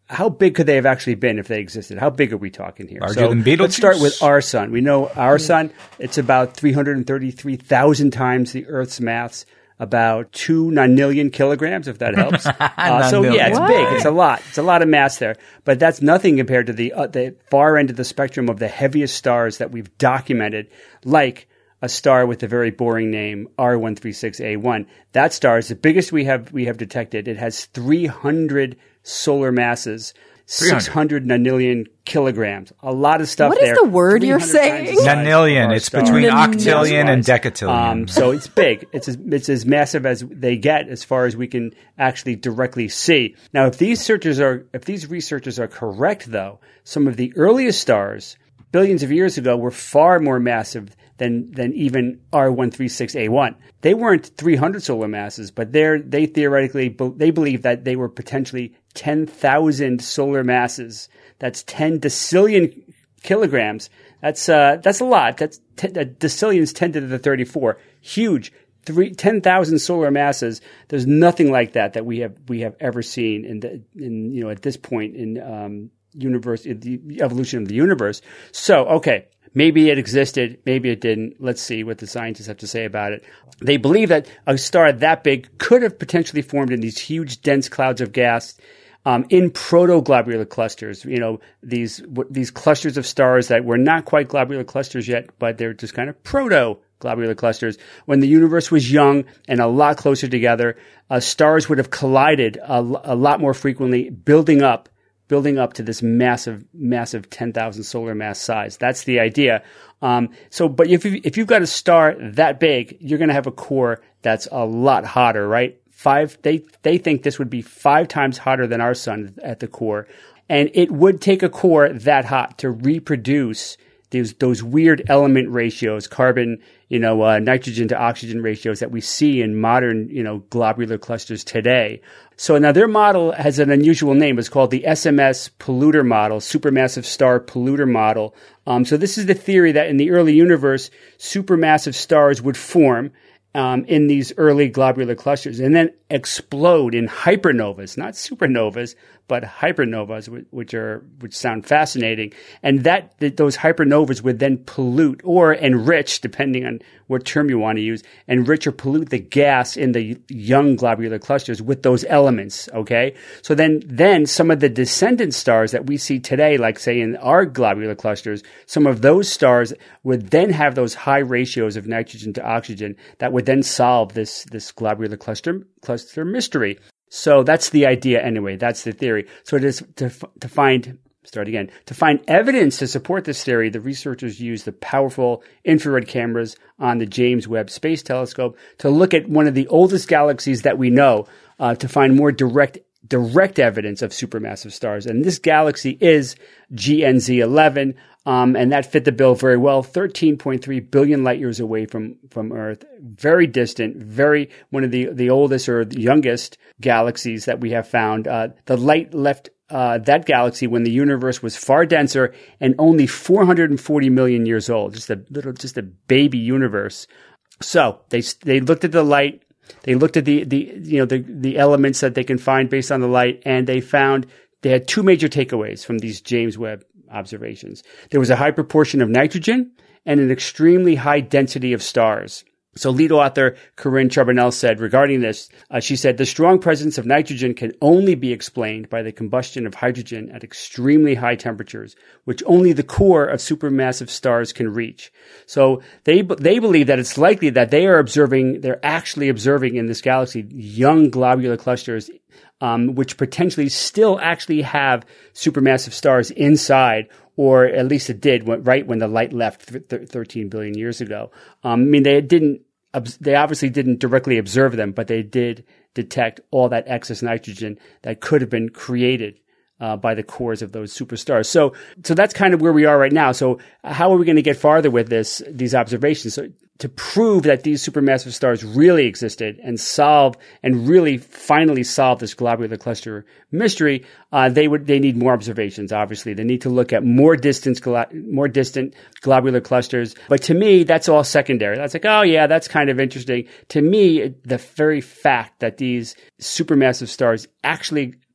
S3: how big could they have actually been if they existed? How big are we talking here?
S5: Larger
S3: so
S5: than Beetlejuice?
S3: Let's start with our sun. We know our sun, it's about three hundred thirty-three thousand times the Earth's mass, about two nonillion kilograms, if that helps. uh, so yeah, it's
S4: What?
S3: big. It's a lot. It's a lot of mass there. But that's nothing compared to the uh, the far end of the spectrum of the heaviest stars that we've documented, like a star with a very boring name, R one thirty-six A one. That star is the biggest we have we have detected. It has three hundred solar masses, six hundred nonillion kilograms. A lot of stuff
S4: What is
S3: there.
S4: the word you're
S3: three hundred times
S4: saying?
S3: the size of
S5: Nonillion.
S3: our
S5: It's
S3: star.
S5: between
S4: Nonillion.
S5: octillion and decatillion.
S3: Um, so it's big. It's as, it's as massive as they get as far as we can actually directly see. Now, if these searchers are, if these researchers are correct, though, some of the earliest stars, billions of years ago, were far more massive than than even R one thirty-six A one. They weren't three hundred solar masses, but they're they theoretically they believe that they were potentially ten thousand solar masses. That's ten decillion kilograms. That's uh that's a lot. That's ten, uh, decillions ten to the thirty-four. Huge. Three, ten thousand solar masses. There's nothing like that that we have we have ever seen in the in you know at this point in um universe in the evolution of the universe. So okay. Maybe it existed, maybe it didn't. Let's see what the scientists have to say about it. They believe that a star that big could have potentially formed in these huge, dense clouds of gas um, in protoglobular clusters. You know, these w- these clusters of stars that were not quite globular clusters yet, but they're just kind of proto-globular clusters. When the universe was young and a lot closer together, uh, stars would have collided a, a lot more frequently, building up building up to this massive, massive ten thousand solar mass size. That's the idea. Um, so, but if, you, if you've got a star that big, you're going to have a core that's a lot hotter, right? Five, they, they think this would be five times hotter than our sun at the core. And it would take a core that hot to reproduce those, those weird element ratios, carbon, you know, uh, nitrogen to oxygen ratios that we see in modern, you know, globular clusters today. So now their model has an unusual name. It's called the S M S polluter model, supermassive star polluter model. Um, so this is the theory that in the early universe, supermassive stars would form um, in these early globular clusters and then explode in hypernovas, not supernovas, but hypernovas, which are which sound fascinating, and that, that those hypernovas would then pollute or enrich, depending on what term you want to use, enrich or pollute the gas in the young globular clusters with those elements. Okay, so then then some of the descendant stars that we see today, like say in our globular clusters, some of those stars would then have those high ratios of nitrogen to oxygen that would then solve this this globular cluster cluster mystery. So that's the idea anyway. That's the theory. So it is to, to find, start again, to find evidence to support this theory, the researchers used the powerful infrared cameras on the James Webb Space Telescope to look at one of the oldest galaxies that we know, uh, to find more direct direct evidence of supermassive stars. And this galaxy is G N Z eleven, um, and that fit the bill very well. thirteen point three billion light years away from, from Earth. Very distant, very, one of the, the oldest or the youngest galaxies that we have found. Uh, the light left uh, that galaxy when the universe was far denser and only four hundred forty million years old. Just a little, just a baby universe. So they, they looked at the light. They looked at the, the you know the, the elements that they can find based on the light, and they found they had two major takeaways from these James Webb observations. There was a high proportion of nitrogen and an extremely high density of stars. So lead author Corinne Charbonnel said regarding this, uh, she said, the strong presence of nitrogen can only be explained by the combustion of hydrogen at extremely high temperatures, which only the core of supermassive stars can reach. So they they believe that it's likely that they are observing, they're actually observing in this galaxy young globular clusters, um, which potentially still actually have supermassive stars inside, or at least it did when, right when the light left th- thirteen billion years ago. Um, I mean, they didn't, they obviously didn't directly observe them, but they did detect all that excess nitrogen that could have been created uh, by the cores of those superstars. So, so that's kind of where we are right now. So how are we going to get farther with this, these observations? So to prove that these supermassive stars really existed and solve and really finally solve this globular cluster mystery, uh, they would they need more observations. Obviously, they need to look at more distant more distant globular clusters. But to me, that's all secondary. That's like, oh yeah, that's kind of interesting. To me, the very fact that these supermassive stars actually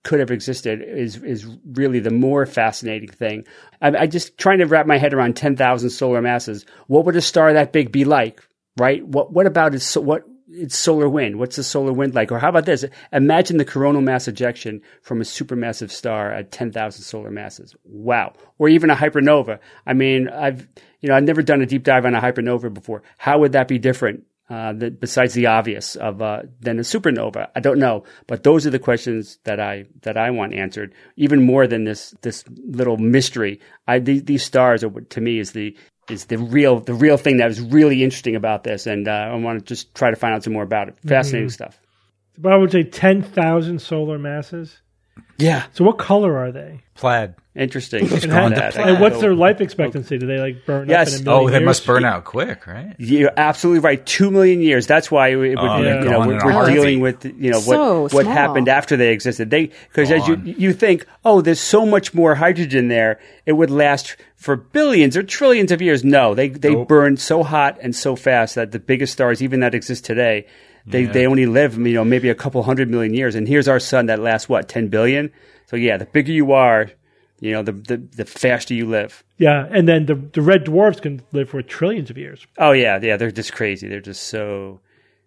S3: could have existed is is really the more fascinating thing. I, I just trying to wrap my head around ten thousand solar masses. What would a star that big be like, right? What what about its what its solar wind? What's the solar wind like? Or how about this? Imagine the coronal mass ejection from a supermassive star at ten thousand solar masses. Wow. Or even a hypernova. I mean, I've you know I've never done a deep dive on a hypernova before. How would that be different? Uh, the, besides the obvious of uh, than a supernova, I don't know, but those are the questions that I that I want answered. Even more than this this little mystery. I these, these stars are what to me is the is the real the real thing that was really interesting about this, and uh, I want to just try to find out some more about it. Fascinating mm-hmm. stuff.
S2: But I would say ten thousand solar masses.
S3: Yeah.
S2: So what color are they?
S5: Plaid.
S3: Interesting.
S2: And, how, and what's their life expectancy? Do they like burn
S3: yes.
S2: up in a million
S5: Oh, they
S2: years?
S5: must burn out quick, right?
S3: You're absolutely right. Two million years. That's why it would,
S5: oh,
S3: be,
S5: yeah.
S3: you know, we're, we're dealing with, you know,
S4: so
S3: what, what
S4: small.
S3: happened after they existed. They, because as you, you think, oh, there's so much more hydrogen there, it would last for billions or trillions of years. No, they, they nope. burn so hot and so fast that the biggest stars, even that exist today, they, yeah. they only live, you know, maybe a couple hundred million years. And here's our sun that lasts, what, ten billion? So yeah, the bigger you are, you know, the, the the faster you live.
S2: Yeah, and then the the red dwarfs can live for trillions of years.
S3: Oh yeah, yeah, they're just crazy. They're just so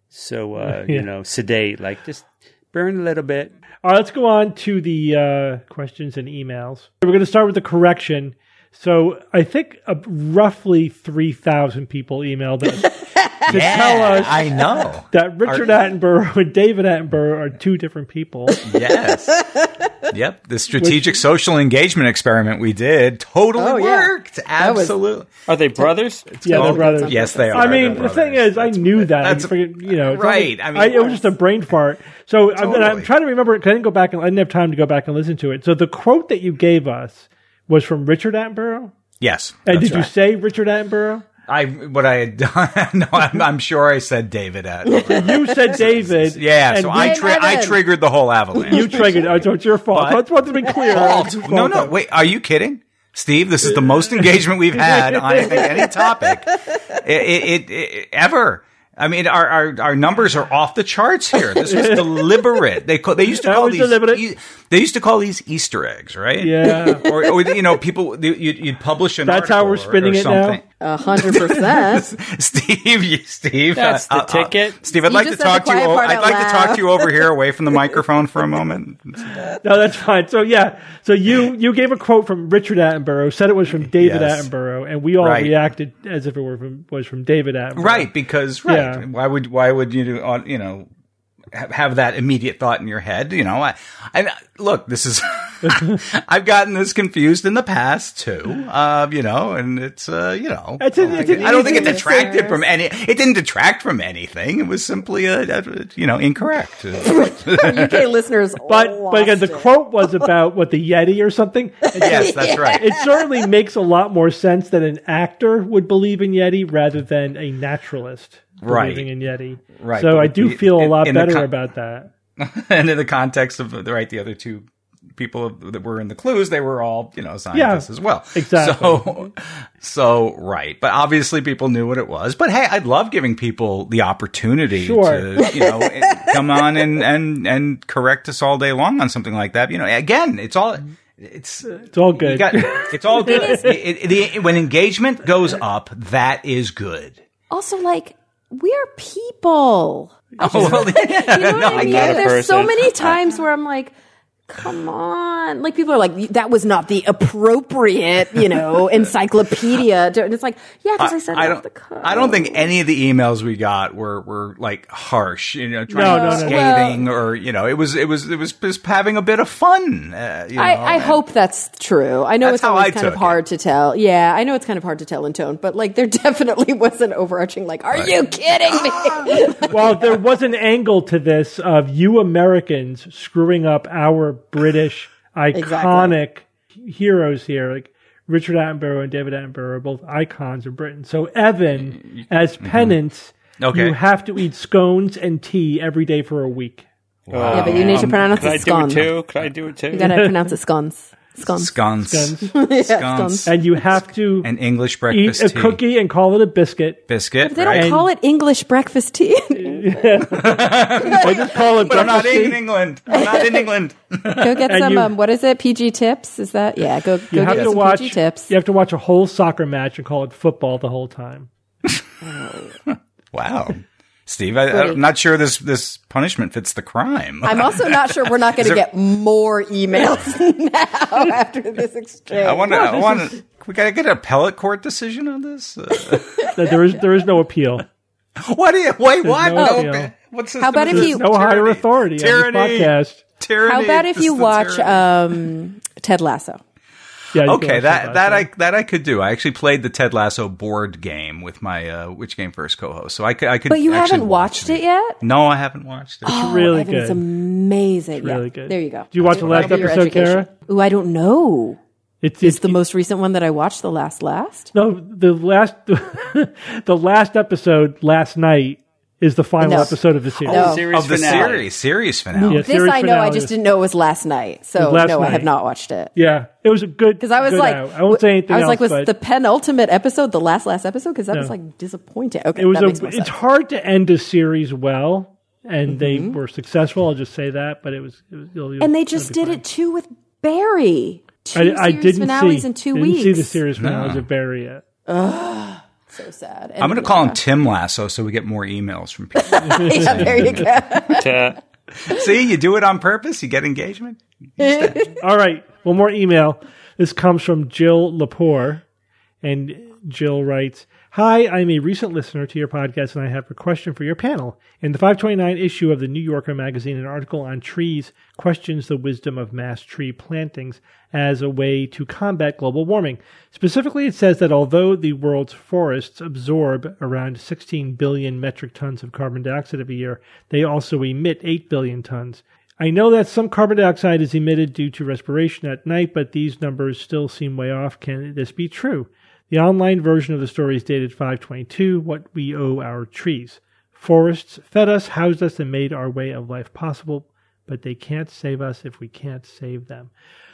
S3: so uh, yeah. you know, sedate. Like just burn a little bit.
S2: All right, let's go on to the uh, questions and emails. We're going to start with the correction. So I think uh, roughly three thousand people emailed us to
S5: yeah,
S2: tell us
S5: I know.
S2: that Richard Are... Attenborough and David Attenborough are two different people.
S5: Yes. Yep. The strategic Which... social engagement experiment we did totally oh, yeah. worked. Absolutely. Was...
S3: Are they brothers?
S2: It's yeah, they're brothers.
S5: Yes, they are.
S2: I mean, the thing is, I knew that. That's, I figured, you know,
S5: right.
S2: Only,
S5: I mean,
S2: I, it was just a brain fart. So totally. I'm, I'm trying to remember, because I didn't go back and I didn't have time to go back and listen to it. So the quote that you gave us was from Richard Attenborough?
S5: Yes.
S2: And did
S5: right.
S2: you say Richard Attenborough?
S5: I what I had done. No, I'm, I'm sure I said David Attenborough.
S2: You said David.
S5: Yeah, so I tri- I triggered the whole avalanche.
S2: You triggered. Oh, so it's your fault. I just want to be clear.
S5: Fault. No, no. Wait, are you kidding? Steve, this is the most engagement we've had on I think, any topic it, it, it, ever. I mean, our, our our numbers are off the charts here. This was deliberate. They call, they used to call these e- they used to call these Easter eggs, right?
S2: Yeah.
S5: or, or you know, people you'd, you'd publish an
S2: That's
S5: article
S2: how we're spinning
S5: or, or
S2: it
S5: something.
S2: now.
S4: A hundred percent.
S5: Steve, you, Steve,
S3: that's
S5: uh,
S3: the ticket.
S5: Uh, Steve, I'd
S4: you
S5: like to talk to you. O- I'd like loud. to talk to you over here, away from the microphone for a moment.
S2: No, that's fine. So yeah, so you you gave a quote from Richard Attenborough, said it was from David yes. Attenborough, and we all right. reacted as if it were from, was from David Attenborough.
S5: Right, because right,
S2: yeah.
S5: why would why would you do, you know? have that immediate thought in your head, you know. I, I look, this is I've gotten this confused in the past too, uh, you know, and it's uh, you know,
S2: it's an,
S5: I,
S2: it's
S5: don't I don't think it detracted from any. It didn't detract from anything. It was simply a, a you know incorrect.
S4: U K listeners,
S2: but but again, the
S4: it.
S2: quote was about what the Yeti or something.
S5: Yes, that's right.
S2: It certainly makes a lot more sense that an actor would believe in Yeti rather than a naturalist. Believing
S5: right.
S2: in Yeti.
S5: Right.
S2: So I do feel a lot
S5: in, in
S2: better
S5: con-
S2: about that.
S5: And in the context of the right, the other two people that were in the clues, they were all, you know, scientists
S2: yeah,
S5: as well.
S2: Exactly.
S5: So, so, right. But obviously people knew what it was. But hey, I'd love giving people the opportunity
S2: sure.
S5: to, you know, come on and, and, and correct us all day long on something like that. You know, again, it's all... It's
S2: it's all good.
S5: Got, it's all good. it, it, the, when engagement goes up, that is good.
S4: Also, like, we're people.
S5: Oh, well, yeah.
S4: You know what
S5: no,
S4: I mean? There's so many times where I'm like, come on. Like, people are like, that was not the appropriate, you know, encyclopedia. And it's like, yeah, because I, I said
S5: I
S4: it
S5: don't,
S4: off the cuff.
S5: I don't think any of the emails we got were, were like harsh, you know, trying
S2: no,
S5: to
S2: no,
S5: be
S2: no,
S5: scathing
S4: no.
S5: or, you know, it was, it was, it was just having a bit of fun. Uh, you know,
S4: I, I hope that's true. I know
S5: That's
S4: it's always
S5: how I
S4: kind of
S5: took
S4: hard
S5: it.
S4: to tell. Yeah, I know it's kind of hard to tell in tone, but like there definitely was an overarching like, are
S5: Right.
S4: you kidding me?
S2: Well, there was an angle to this of you Americans screwing up our British iconic exactly. heroes here. Like Richard Attenborough and David Attenborough are both icons of Britain. So Evan, as penance,
S5: mm-hmm. okay.
S2: you have to eat scones and tea every day for a week.
S3: Wow.
S4: Yeah, but you need to
S3: um,
S4: pronounce
S3: can
S4: it
S3: I
S4: scone.
S3: do it too? Can I do it too?
S4: You gotta pronounce it scones. Scones.
S5: Scones.
S2: Scones.
S4: Yeah,
S5: Scones.
S4: scones.
S2: And you have to
S5: An English
S2: eat
S5: breakfast
S2: a
S5: tea.
S2: cookie and call it a biscuit.
S5: Biscuit,
S4: They
S5: right?
S4: don't call it English breakfast tea.
S2: I just call it
S5: But I'm not
S2: breakfast
S5: in
S2: tea.
S5: England. I'm not in England.
S4: Go get
S2: And
S4: some.
S2: you-
S4: um, what is it? P G Tips? Is that? Yeah. Go go
S2: You have
S4: get
S2: to
S4: some
S2: watch.
S4: P G Tips.
S2: You have to watch a whole soccer match and call it football the whole time.
S5: Wow. Steve, I, I'm not sure this, this punishment fits the crime.
S4: I'm also not sure we're not going to
S5: there-
S4: get more emails now after this exchange.
S5: I want to. I want to. We got to get an appellate court decision on this. Uh,
S2: That there is there is no appeal.
S5: what do you? Wait, what?
S2: no
S5: No,
S2: appeal.
S5: what system
S4: How about
S5: is
S4: if
S5: this?
S4: you-
S2: No higher
S5: Tyranny.
S2: authority
S5: Tyranny.
S2: on this podcast.
S5: Tyranny.
S4: How about if
S5: This
S4: you
S5: is the
S4: watch
S5: tyranny.
S4: um, Ted Lasso?
S2: Yeah. you can
S5: Okay,
S2: watch
S5: that that
S2: yeah.
S5: I that I could do. I actually played the Ted Lasso board game with my uh, Which Game First co-host, so I could I could.
S4: But you
S5: actually
S4: haven't
S5: watch
S4: watched it yet.
S5: No, I haven't watched it.
S4: Oh,
S2: really
S4: Evan, It's
S2: good.
S4: amazing.
S2: It's really
S4: yeah.
S2: good.
S4: There you go.
S2: Did you watch the last
S4: That'll be your
S2: episode,
S4: education.
S2: Kara?
S4: Ooh, I don't know.
S2: It's
S4: Is
S2: it's
S4: the most recent one that I watched the last last?
S2: no the last the last episode last night is the final
S4: No.
S2: episode of the series.
S4: No.
S3: Series
S5: Of the
S3: finale.
S5: series, series finale.
S2: Yeah,
S4: This
S2: series
S4: I know. I
S2: finale
S4: just
S2: is-
S4: didn't know it was last night. So
S2: last
S4: no, I have
S2: night.
S4: not watched it.
S2: Yeah, it was a good
S4: Because I was
S2: good
S4: like,
S2: out. I won't say anything
S4: I was
S2: else,
S4: like, was
S2: but
S4: the penultimate episode the last last episode? Because that
S2: No.
S4: was like disappointing. Okay,
S2: it was
S4: that
S2: a,
S4: makes more
S2: it's
S4: sense.
S2: hard to end a series well, and they
S4: Mm-hmm.
S2: were successful. I'll just say that, but it was, it was you'll, you'll,
S4: And they
S2: it'll
S4: just
S2: be
S4: did
S2: fine.
S4: it too with Barry. Two
S2: I, I
S4: series
S2: didn't
S4: finales
S2: see
S4: in two
S2: didn't
S4: weeks.
S2: see the series finales of Barry yet.
S4: So sad.
S5: I'm going to call him Tim Lasso so we get more emails from people.
S4: Yeah, there you go.
S5: See, you do it on purpose. You get engagement.
S2: All right, one more email. This comes from Jill Lepore, and Jill writes, "Hi, I'm a recent listener to your podcast, and I have a question for your panel. In the five twenty-nine issue of the New Yorker magazine, an article on trees questions the wisdom of mass tree plantings as a way to combat global warming. Specifically, it says that although the world's forests absorb around sixteen billion metric tons of carbon dioxide every year, they also emit eight billion tons. I know that some carbon dioxide is emitted due to respiration at night, but these numbers still seem way off. Can this be true? The online version of the story is dated five twenty-two, What We Owe Our Trees. Forests fed us, housed us, and made our way of life possible, but they can't save us if we can't save them."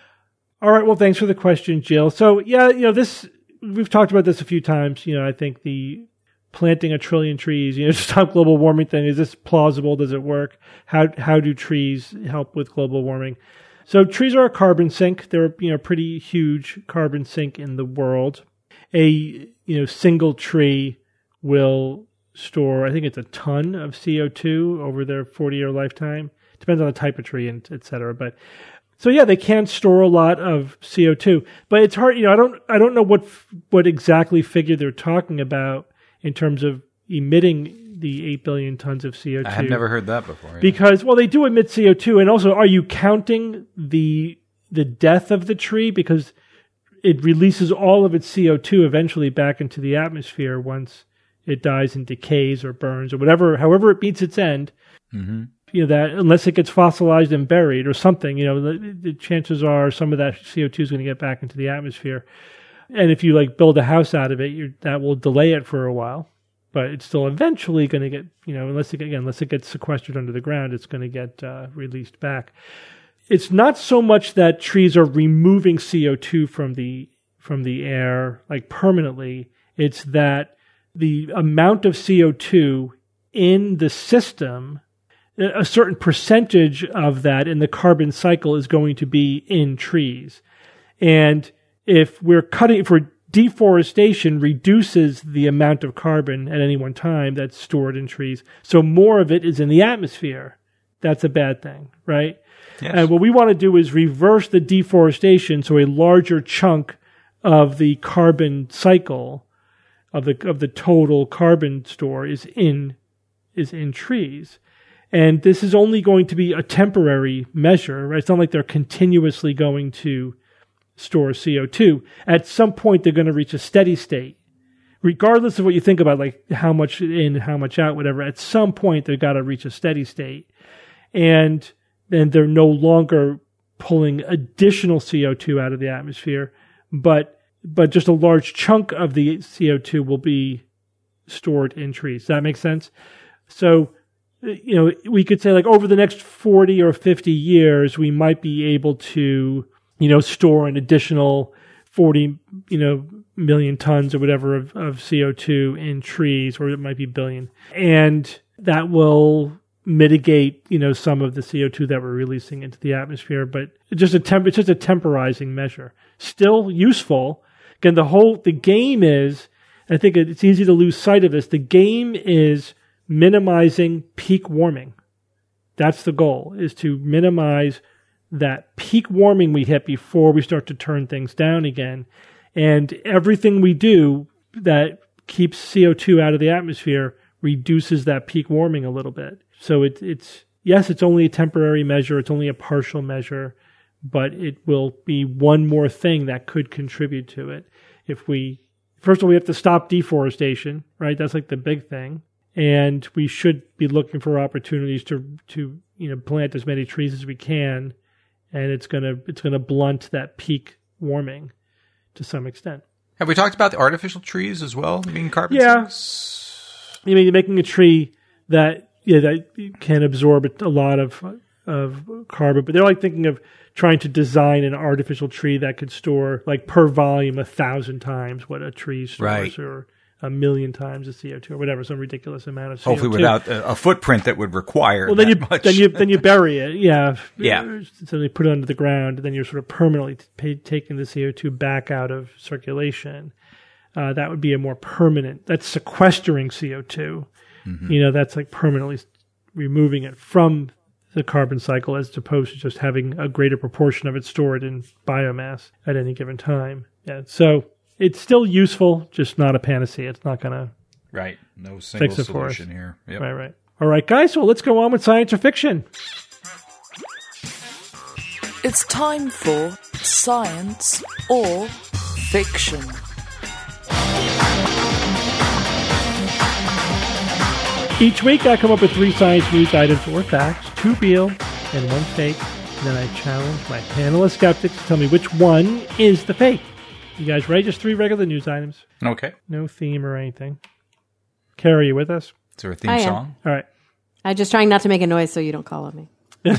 S2: All right, well, thanks for the question, Jill. So, yeah, you know, this, we've talked about this a few times. You know, I think the planting a trillion trees, you know, to stop global warming thing, is this plausible? Does it work? How how do trees help with global warming? So trees are a carbon sink. They're, you know, pretty huge carbon sink in the world. A, you know, single tree will store, I think it's a ton of C O two over their forty-year lifetime. Depends on the type of tree and et cetera. But so yeah, they can store a lot of C O two, but it's hard. You know, I don't, I don't know what what exactly figure they're talking about in terms of emitting the eight billion tons of C O two.
S5: I have never heard that before. yeah.
S2: Because, well, they do emit C O two, and also, are you counting the the death of the tree? Because it releases all of its C O two eventually back into the atmosphere once it dies and decays or burns or whatever, however it meets its end.
S5: Mm-hmm.
S2: You know, that unless it gets fossilized and buried or something, you know, the, the chances are some of that C O two is going to get back into the atmosphere. And if you like build a house out of it, you're, that will delay it for a while. But it's still eventually going to get, you know, unless it, again, unless it gets sequestered under the ground, it's going to get uh, released back. It's not so much that trees are removing C O two from the from the air like permanently. It's that the amount of C O two in the system, a certain percentage of that in the carbon cycle is going to be in trees. And if we're cutting, if we're deforestation reduces the amount of carbon at any one time that's stored in trees, so more of it is in the atmosphere. That's a bad thing, right?
S5: Yes.
S2: And what we want to do is reverse the deforestation, so a larger chunk of the carbon cycle of the of the total carbon store is in is in trees. And this is only going to be a temporary measure, right? It's not like they're continuously going to store C O two. At some point, they're going to reach a steady state. Regardless of what you think about, like how much in, how much out, whatever, at some point, they've got to reach a steady state. And then they're no longer pulling additional C O two out of the atmosphere, but but just a large chunk of the C O two will be stored in trees. Does that make sense? So, you know, we could say like over the next forty or fifty years, we might be able to you know, store an additional forty, you know, million tons or whatever of, of C O two in trees, or it might be billion. And that will mitigate, you know, some of the C O two that we're releasing into the atmosphere, but it's just a temp- it's just a temporizing measure. Still useful. Again, the whole, the game is, I think it's easy to lose sight of this, the game is minimizing peak warming. That's the goal, is to minimize that peak warming we hit before we start to turn things down again. And everything we do that keeps C O two out of the atmosphere reduces that peak warming a little bit. So it, it's, yes, it's only a temporary measure, it's only a partial measure, but it will be one more thing that could contribute to it. If we, first of all, we have to stop deforestation, right? That's like the big thing. And we should be looking for opportunities to, to, you know, plant as many trees as we can. And it's going to, it's going to blunt that peak warming to some extent.
S5: Have we talked about the artificial trees as well being carbon
S2: Yeah.
S5: sinks?
S2: You mean, you're making a tree that, yeah, that can absorb a lot of, of carbon, but they're like thinking of trying to design an artificial tree that could store, like, per volume a thousand times what a tree stores,
S5: Right.
S2: or a million times the C O two, or whatever, some ridiculous amount of C O two.
S5: Hopefully without a, a footprint that would require
S2: Well, then
S5: that
S2: you
S5: much.
S2: then you then you bury it, yeah,
S5: Yeah.
S2: So they put it under the ground, and then you're sort of permanently t- taking the C O two back out of circulation. Uh, that would be a more permanent. That's sequestering C O two. Mm-hmm. You know, that's like permanently removing it from the carbon cycle, as opposed to just having a greater proportion of it stored in biomass at any given time. Yeah, so it's still useful, just not a panacea. It's not going to
S5: Right. No single
S2: fix it for us.
S5: solution here. Yep.
S2: Right, right. All right, guys, well, let's go on with science or fiction.
S1: It's time for science or fiction.
S2: Each week I come up with three science news items or facts, two real and one fake, and then I challenge my panel of skeptics to tell me which one is the fake. You guys ready? Just three regular news items.
S5: Okay.
S2: No theme or anything. Carrie, you with us?
S5: Is there a theme
S4: I am.
S5: song?
S2: All right.
S4: I'm just trying not to make a noise so you don't call on me.
S5: Is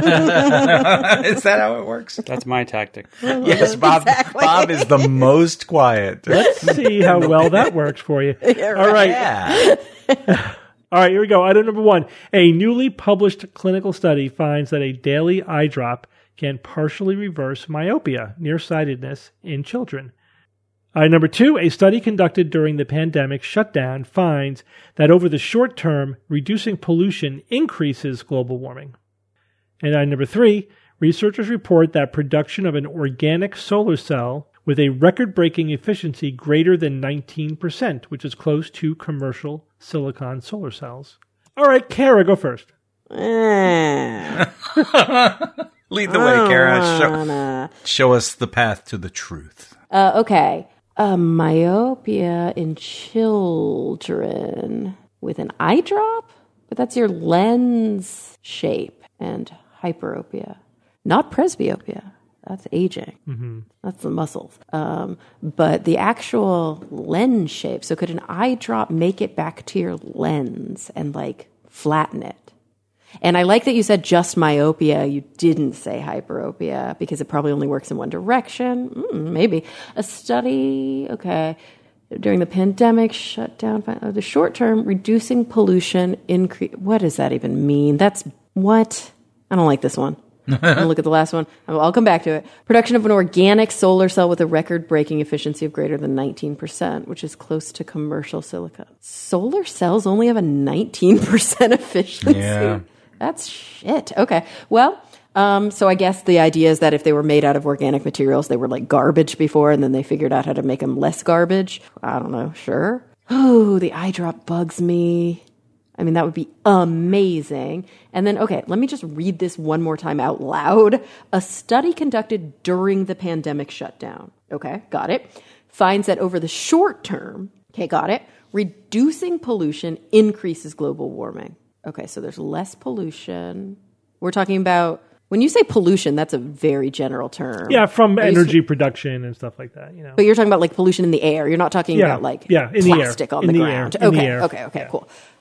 S5: that how it works?
S3: That's my tactic.
S5: Yes, Bob. Bob is the most quiet.
S2: Let's see how well that works for you. All right.
S5: Yeah.
S2: All right, here we go. Item number one. A newly published clinical study finds that a daily eye drop can partially reverse myopia, nearsightedness, in children. Item number two. A study conducted during the pandemic shutdown finds that over the short term, reducing pollution increases global warming. And item number three. Researchers report that production of an organic solar cell with a record-breaking efficiency greater than nineteen percent, which is close to commercial silicon solar cells. All right, Kara, go first.
S4: Eh,
S5: Lead the way, Kara. Show,
S4: wanna-
S5: show us the path to the truth.
S4: Uh, okay. Uh, myopia in children with an eye drop? But that's your lens shape. And hyperopia. Not presbyopia. That's aging. Mm-hmm. That's the muscles. Um, but the actual lens shape. So could an eye drop make it back to your lens and like flatten it? And I like that you said just myopia. You didn't say hyperopia because it probably only works in one direction. Mm, maybe. A study, okay, during the pandemic, shut down, the short term, reducing pollution, increase. What does that even mean? That's what? I don't like this one. I'm going to look at the last one. I'll come back to it. Production of an organic solar cell with a record-breaking efficiency of greater than nineteen percent, which is close to commercial silicon. Solar cells only have a nineteen percent efficiency.
S5: Yeah.
S4: That's shit. Okay. Well, um, so I guess the idea is that if they were made out of organic materials, they were like garbage before, and then they figured out how to make them less garbage. I don't know. Sure. Oh, the eye drop bugs me. I mean, that would be amazing. And then, okay, let me just read this one more time out loud. A study conducted during the pandemic shutdown, okay, got it, finds that over the short term, okay, got it, reducing pollution increases global warming. Okay, so there's less pollution. We're talking about, when you say pollution, that's a very general term.
S2: Yeah, from
S4: Are you
S2: energy
S4: s-
S2: production and stuff like that, you know.
S4: But you're talking about like pollution in the air. You're not talking
S2: Yeah,
S4: about like
S2: yeah, in the air.
S4: plastic on
S2: In
S4: the,
S2: the air.
S4: ground.
S2: In the
S4: Okay,
S2: air.
S4: okay, okay,
S2: Yeah.
S4: cool.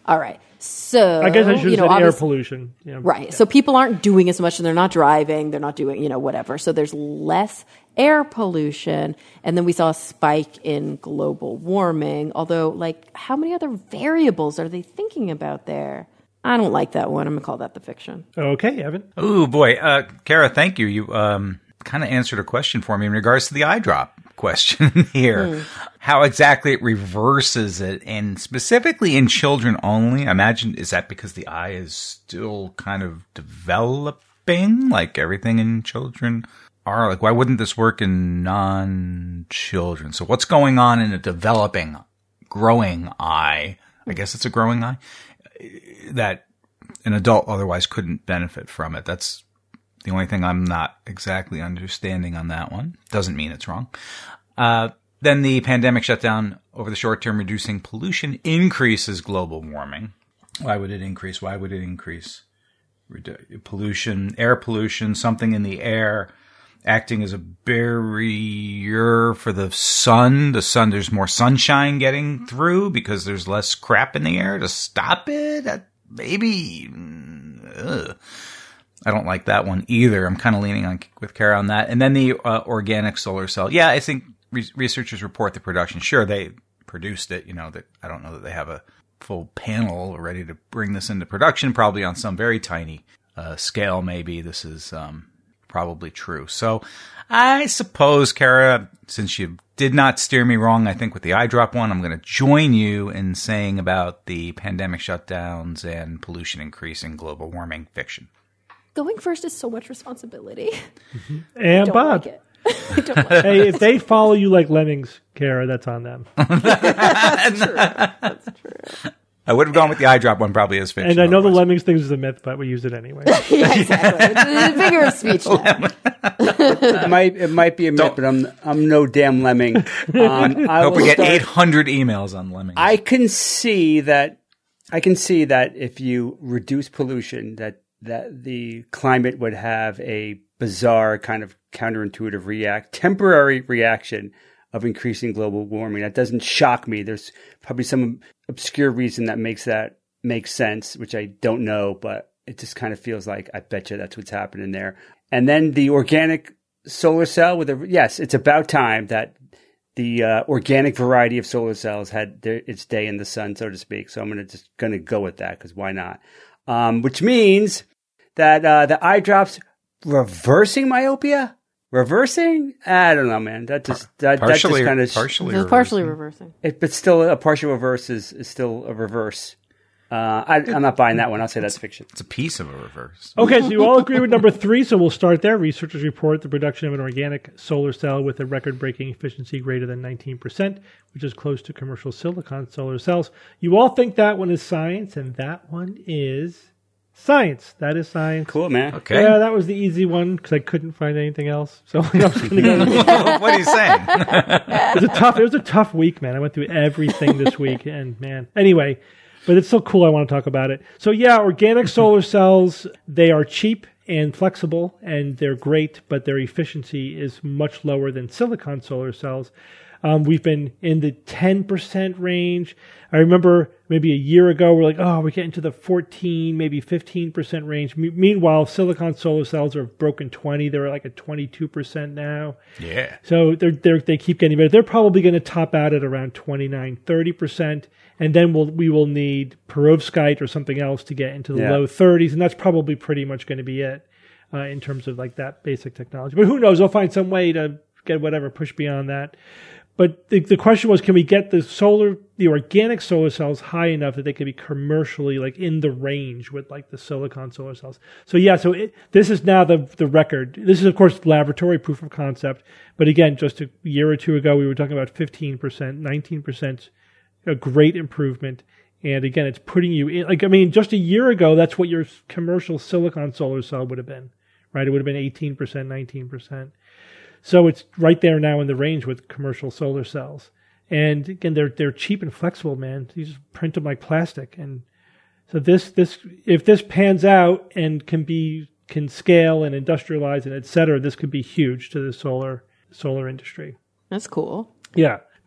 S4: All right. So
S2: I guess I should
S4: you
S2: have
S4: know,
S2: said air
S4: obvious-
S2: pollution. Yeah.
S4: Right. So people aren't doing as much and they're not driving. They're not doing, you know, whatever. So there's less air pollution. And then we saw a spike in global warming. Although, like, how many other variables are they thinking about there? I don't like that one. I'm going to call that the fiction.
S2: Okay, Evan.
S5: Oh boy, uh, Kara, thank you. You um, kind of answered a question for me in regards to the eye drop question here. Mm. How exactly it reverses it, and specifically in children only. I imagine, is that because the eye is still kind of developing, like everything in children are? Like, why wouldn't this work in non-children? So what's going on in a developing, growing eye? I guess it's a growing eye that an adult otherwise couldn't benefit from it. That's the only thing I'm not exactly understanding on that one. Doesn't mean it's wrong. Uh, then the pandemic shutdown over the short term, reducing pollution increases global warming. Why would it increase? Why would it increase? Redu- pollution, air pollution, something in the air acting as a barrier for the sun. The sun, there's more sunshine getting through because there's less crap in the air to stop it. That maybe, ugh. I don't like that one either. I'm kind of leaning on with Kara on that. And then the uh, organic solar cell. Yeah, I think re- researchers report the production. Sure, they produced it. You know, that I don't know that they have a full panel ready to bring this into production. Probably on some very tiny uh, scale. Maybe this is um, probably true. So I suppose, Kara, since you did not steer me wrong, I think with the eye drop one, I'm going to join you in saying about the pandemic shutdowns and pollution increasing global warming fiction.
S4: Going first is so much responsibility.
S2: Mm-hmm. And
S4: Don't
S2: Bob.
S4: Like it. I don't like it.
S2: Hey, if they follow you like lemmings, Kara, that's on them.
S4: That's true. That's true.
S5: I would have gone with the eye drop one probably as fiction.
S2: And I know
S5: otherwise.
S2: the lemmings thing is a myth, but we used it anyway.
S4: Yeah, exactly. It's a figure of speech now.
S3: It might it might be a myth,
S5: Don't-
S3: but I'm I'm no damn lemming. Um, I
S5: Hope
S3: will
S5: we get
S3: start-
S5: eight hundred emails on lemmings.
S3: I can see that. I can see that if you reduce pollution, that that the climate would have a bizarre kind of counterintuitive react, temporary reaction of increasing global warming. That doesn't shock me. There's probably some obscure reason that makes that make sense, which I don't know, but it just kind of feels like I bet you that's what's happening there. And then the organic solar cell with a, yes, it's about time that the uh, organic variety of solar cells had their, its day in the sun, so to speak. So I'm going to just going to go with that because why not? Um, which means that uh, the eye drops reversing myopia. Reversing? I don't know, man. That just that, that
S5: partially,
S3: just kind of
S5: partially,
S4: It's partially reversing.
S3: it, but still a partial reverse is, is still a reverse. Uh, I, I'm not buying that one. I'll say that's fiction.
S5: It's a piece of a reverse.
S2: Okay, so you all agree with number three, so we'll start there. Researchers report the production of an organic solar cell with a record-breaking efficiency greater than nineteen percent, which is close to commercial silicon solar cells. You all think that one is science, and that one is science. That is science.
S3: Cool, man.
S5: Okay.
S2: Yeah, that was the easy one because I couldn't find anything else. So I'm just going to go.
S5: What are you saying?
S2: It was a tough. It was a tough week, man. I went through everything this week, and man. Anyway, but it's so cool. I want to talk about it. So yeah, organic solar cells. They are cheap and flexible, and they're great, but their efficiency is much lower than silicon solar cells. Um, we've been in the ten percent range. I remember maybe a year ago, we're like, oh, we're getting to the fourteen, maybe fifteen percent range. Me- meanwhile, silicon solar cells are broken twenty. They're like at twenty-two percent now.
S5: Yeah.
S2: So they're, they're, they keep getting better. They're probably going to top out at around twenty-nine, thirty percent. And then we'll, we will need perovskite or something else to get into the
S3: Yeah.
S2: low thirties. And that's probably pretty much going to be it uh, in terms of like that basic technology. But who knows? They'll find some way to get whatever, push beyond that. But the, the question was, can we get the solar, the organic solar cells high enough that they could be commercially like in the range with like the silicon solar cells? So yeah, so it, this is now the the record. This is of course laboratory proof of concept. But again, just a year or two ago, we were talking about fifteen percent, nineteen percent, a great improvement. And again, it's putting you in, like, I mean, just a year ago, that's what your commercial silicon solar cell would have been, right? It would have been eighteen percent, nineteen percent. So it's right there now in the range with commercial solar cells. And again, they're they're cheap and flexible, man. You just print them like plastic. And so this this if this pans out and can be can scale and industrialize and et cetera, this could be huge to the solar solar industry.
S4: That's cool.
S2: Yeah.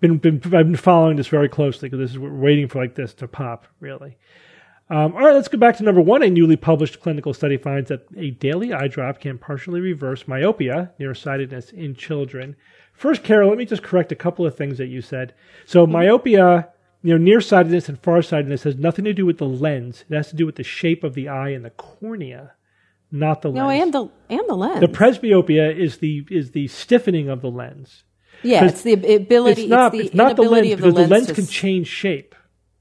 S2: been, been I've been following this very closely because this is we're waiting for like this to pop really. Um, all right, let's go back to number one. A newly published clinical study finds that a daily eye drop can partially reverse myopia, nearsightedness in children. First, Carol, let me just correct a couple of things that you said. So myopia, you know, nearsightedness and farsightedness has nothing to do with the lens. It has to do with the shape of the eye and the cornea, not the lens.
S4: No, and the and the lens.
S2: The presbyopia is the is the stiffening of the lens.
S4: Yeah, it's the ability.
S2: It's not,
S4: it's the,
S2: it's not the lens
S4: of the
S2: because
S4: lens
S2: the lens
S4: to
S2: can
S4: s-
S2: change shape,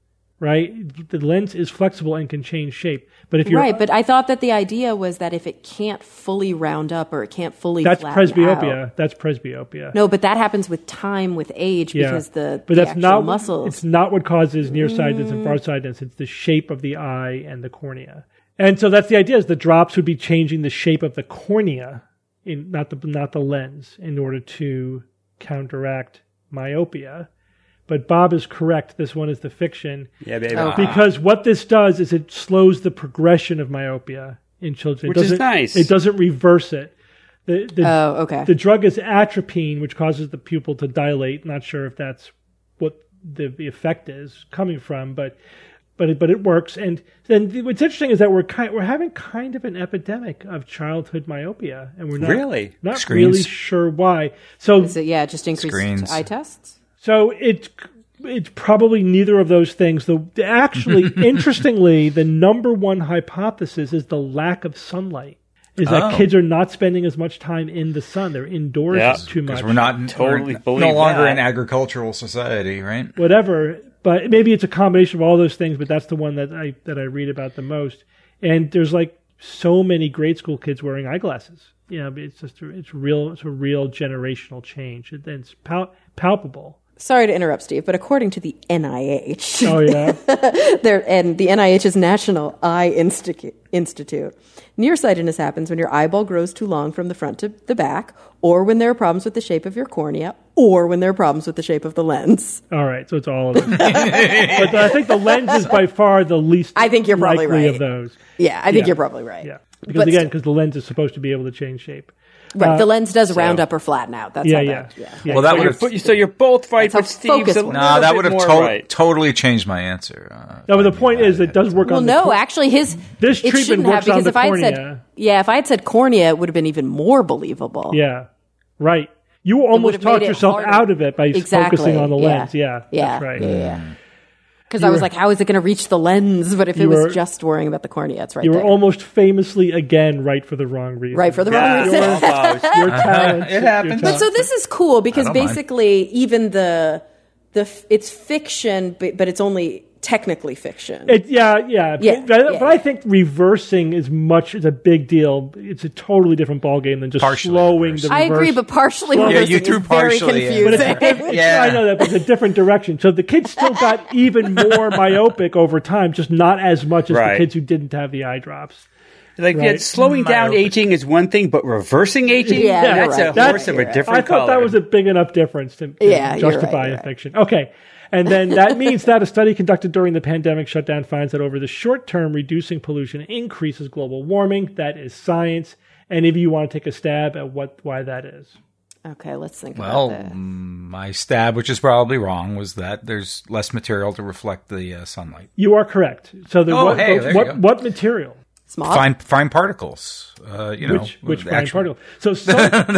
S2: right? The lens is flexible and can change shape. But if you're
S4: Right, but I thought that the idea was that if it can't fully round up or it can't fully
S2: that's
S4: flatten
S2: presbyopia.
S4: out-
S2: That's presbyopia.
S4: No, but that happens with time, with age,
S2: Yeah.
S4: because the,
S2: but
S4: the
S2: that's
S4: actual
S2: not
S4: muscles.
S2: It's not what causes nearsightedness
S4: Mm.
S2: and farsightedness. It's the shape of the eye and the cornea. And so that's the idea: is the drops would be changing the shape of the cornea, in not the not the lens, in order to counteract myopia. But Bob is correct. This one is the fiction.
S3: Yeah, baby.
S4: Oh.
S2: Because what this does is it slows the progression of myopia in children.
S3: Which
S2: it
S3: is
S2: doesn't-
S3: nice.
S2: It doesn't reverse it. The, the,
S4: Oh, okay.
S2: The drug is atropine, which causes the pupil to dilate. Not sure if that's what the, the effect is coming from, but but it, but it works. And then what's interesting is that we're kind, we're having kind of an epidemic of childhood myopia, and we're not
S3: Really?
S2: not
S5: Screens?
S2: really sure why. So
S4: Is it, yeah, just increased
S5: Screens.
S4: eye tests?
S2: so it's it's probably neither of those things. The the- actually, interestingly, the number one hypothesis is the lack of sunlight. Is that
S5: Oh.
S2: kids are not spending as much time in the sun? They're indoors
S3: Yeah,
S2: too much.
S5: Because we're not
S3: Totally
S5: we're
S3: believe
S5: no longer
S3: that.
S5: an agricultural society, right?
S2: Whatever. But maybe it's a combination of all those things. But that's the one that I that I read about the most. And there's like so many grade school kids wearing eyeglasses. You know, it's just a, it's real. It's a real generational change. It, it's pal- palpable.
S4: Sorry to interrupt, Steve, but according to the N I H,
S2: Oh yeah.
S4: there and the N I H's National Eye Institute, Institute, nearsightedness happens when your eyeball grows too long from the front to the back, or when there are problems with the shape of your cornea, or when there are problems with the shape of the lens.
S2: All right, so it's all of it. But I think the lens is by far the least.
S4: I think you're probably
S2: likely
S4: right.
S2: of those.
S4: Yeah, I think
S2: Yeah.
S4: you're probably right.
S2: Yeah, because
S4: But
S2: again,
S4: still-
S2: because the lens is supposed to be able to change shape.
S4: right,
S2: uh,
S4: the lens does round up or flatten out. That's
S2: Yeah,
S4: how
S2: yeah,
S4: that, yeah.
S2: yeah.
S5: Well, that
S3: So
S5: would
S3: you're,
S5: have
S3: fo- so you're both right,
S4: That's how
S3: but Steve's
S4: focus
S3: a
S4: works.
S5: no,
S3: little
S5: that
S3: bit
S5: would have
S3: more
S5: to-
S3: right.
S5: totally changed my answer. Uh,
S2: No, but the
S5: if I
S2: point
S5: knew
S2: is,
S5: that.
S2: it does work
S4: Well,
S2: on the
S4: no,
S2: cor-
S4: actually, his
S2: This
S4: it
S2: treatment
S4: shouldn't
S2: works
S4: have because
S2: on the
S4: if I had
S2: cornea.
S4: said yeah, if I had said cornea, it would have been even more believable.
S2: Yeah, right. You almost
S4: would've made
S2: talked
S4: it
S2: yourself
S4: harder.
S2: out of it by
S4: Exactly,
S2: focusing on the
S4: yeah.
S2: lens. Yeah,
S4: Yeah,
S2: that's right.
S4: yeah, yeah. Because
S2: You
S4: I was
S2: were-
S4: like, how is it going to reach the lens? But if
S2: You
S4: it was
S2: were-
S4: just worrying about the cornea, it's right
S2: You were
S4: there.
S2: almost famously again right for the wrong reason.
S4: right for the
S3: Yeah,
S4: wrong reason.
S3: almost.
S2: Your talent.
S5: It happens.
S4: But so this is cool because
S5: I don't mind.
S4: basically even the the f- it's fiction, but, but it's only technically fiction.
S2: It, yeah, yeah,
S4: Yeah,
S2: But, but
S4: yeah,
S2: I
S4: yeah.
S2: think reversing is much is a big deal. It's a totally different ballgame than just
S5: Partially
S2: slowing
S5: reverse.
S2: the
S4: I
S2: reverse.
S4: agree, but partially
S2: Well,
S5: Yeah,
S4: reversing
S5: you threw
S4: is very
S5: partially in.
S2: But
S4: confusing.
S2: it's, it's,
S5: Yeah.
S2: I know that, but it's a different direction. So the kids still got even more myopic over time, just not as much as
S3: Right.
S2: the kids who didn't have the eye drops.
S3: Like
S2: Right.
S3: yeah, slowing down
S5: Myopic.
S3: aging is one thing, but reversing aging,
S4: Yeah, you're
S3: that's
S4: right.
S3: a
S4: That's-
S3: horse of a
S4: you're right.
S3: different
S2: I thought
S3: color.
S2: that was a big enough difference to, to
S4: Yeah, you're
S2: justify
S4: right, you're
S2: infection. Okay. And then that means that a study conducted during the pandemic shutdown finds that over the short term, reducing pollution increases global warming. That is science. Any of you want to take a stab at what why that is?
S4: Okay, let's think
S5: Well,
S4: about that.
S5: mm, my stab, which is probably wrong, was that there's less material to reflect the uh, sunlight.
S2: You are correct. So the,
S5: Oh,
S2: what,
S5: hey,
S2: the-
S5: there you
S2: what,
S5: go.
S2: what material?
S4: Smog?
S5: Fine, fine particles. Uh, you know,
S2: Which which
S5: the
S2: fine
S5: actual-
S2: particle? So some,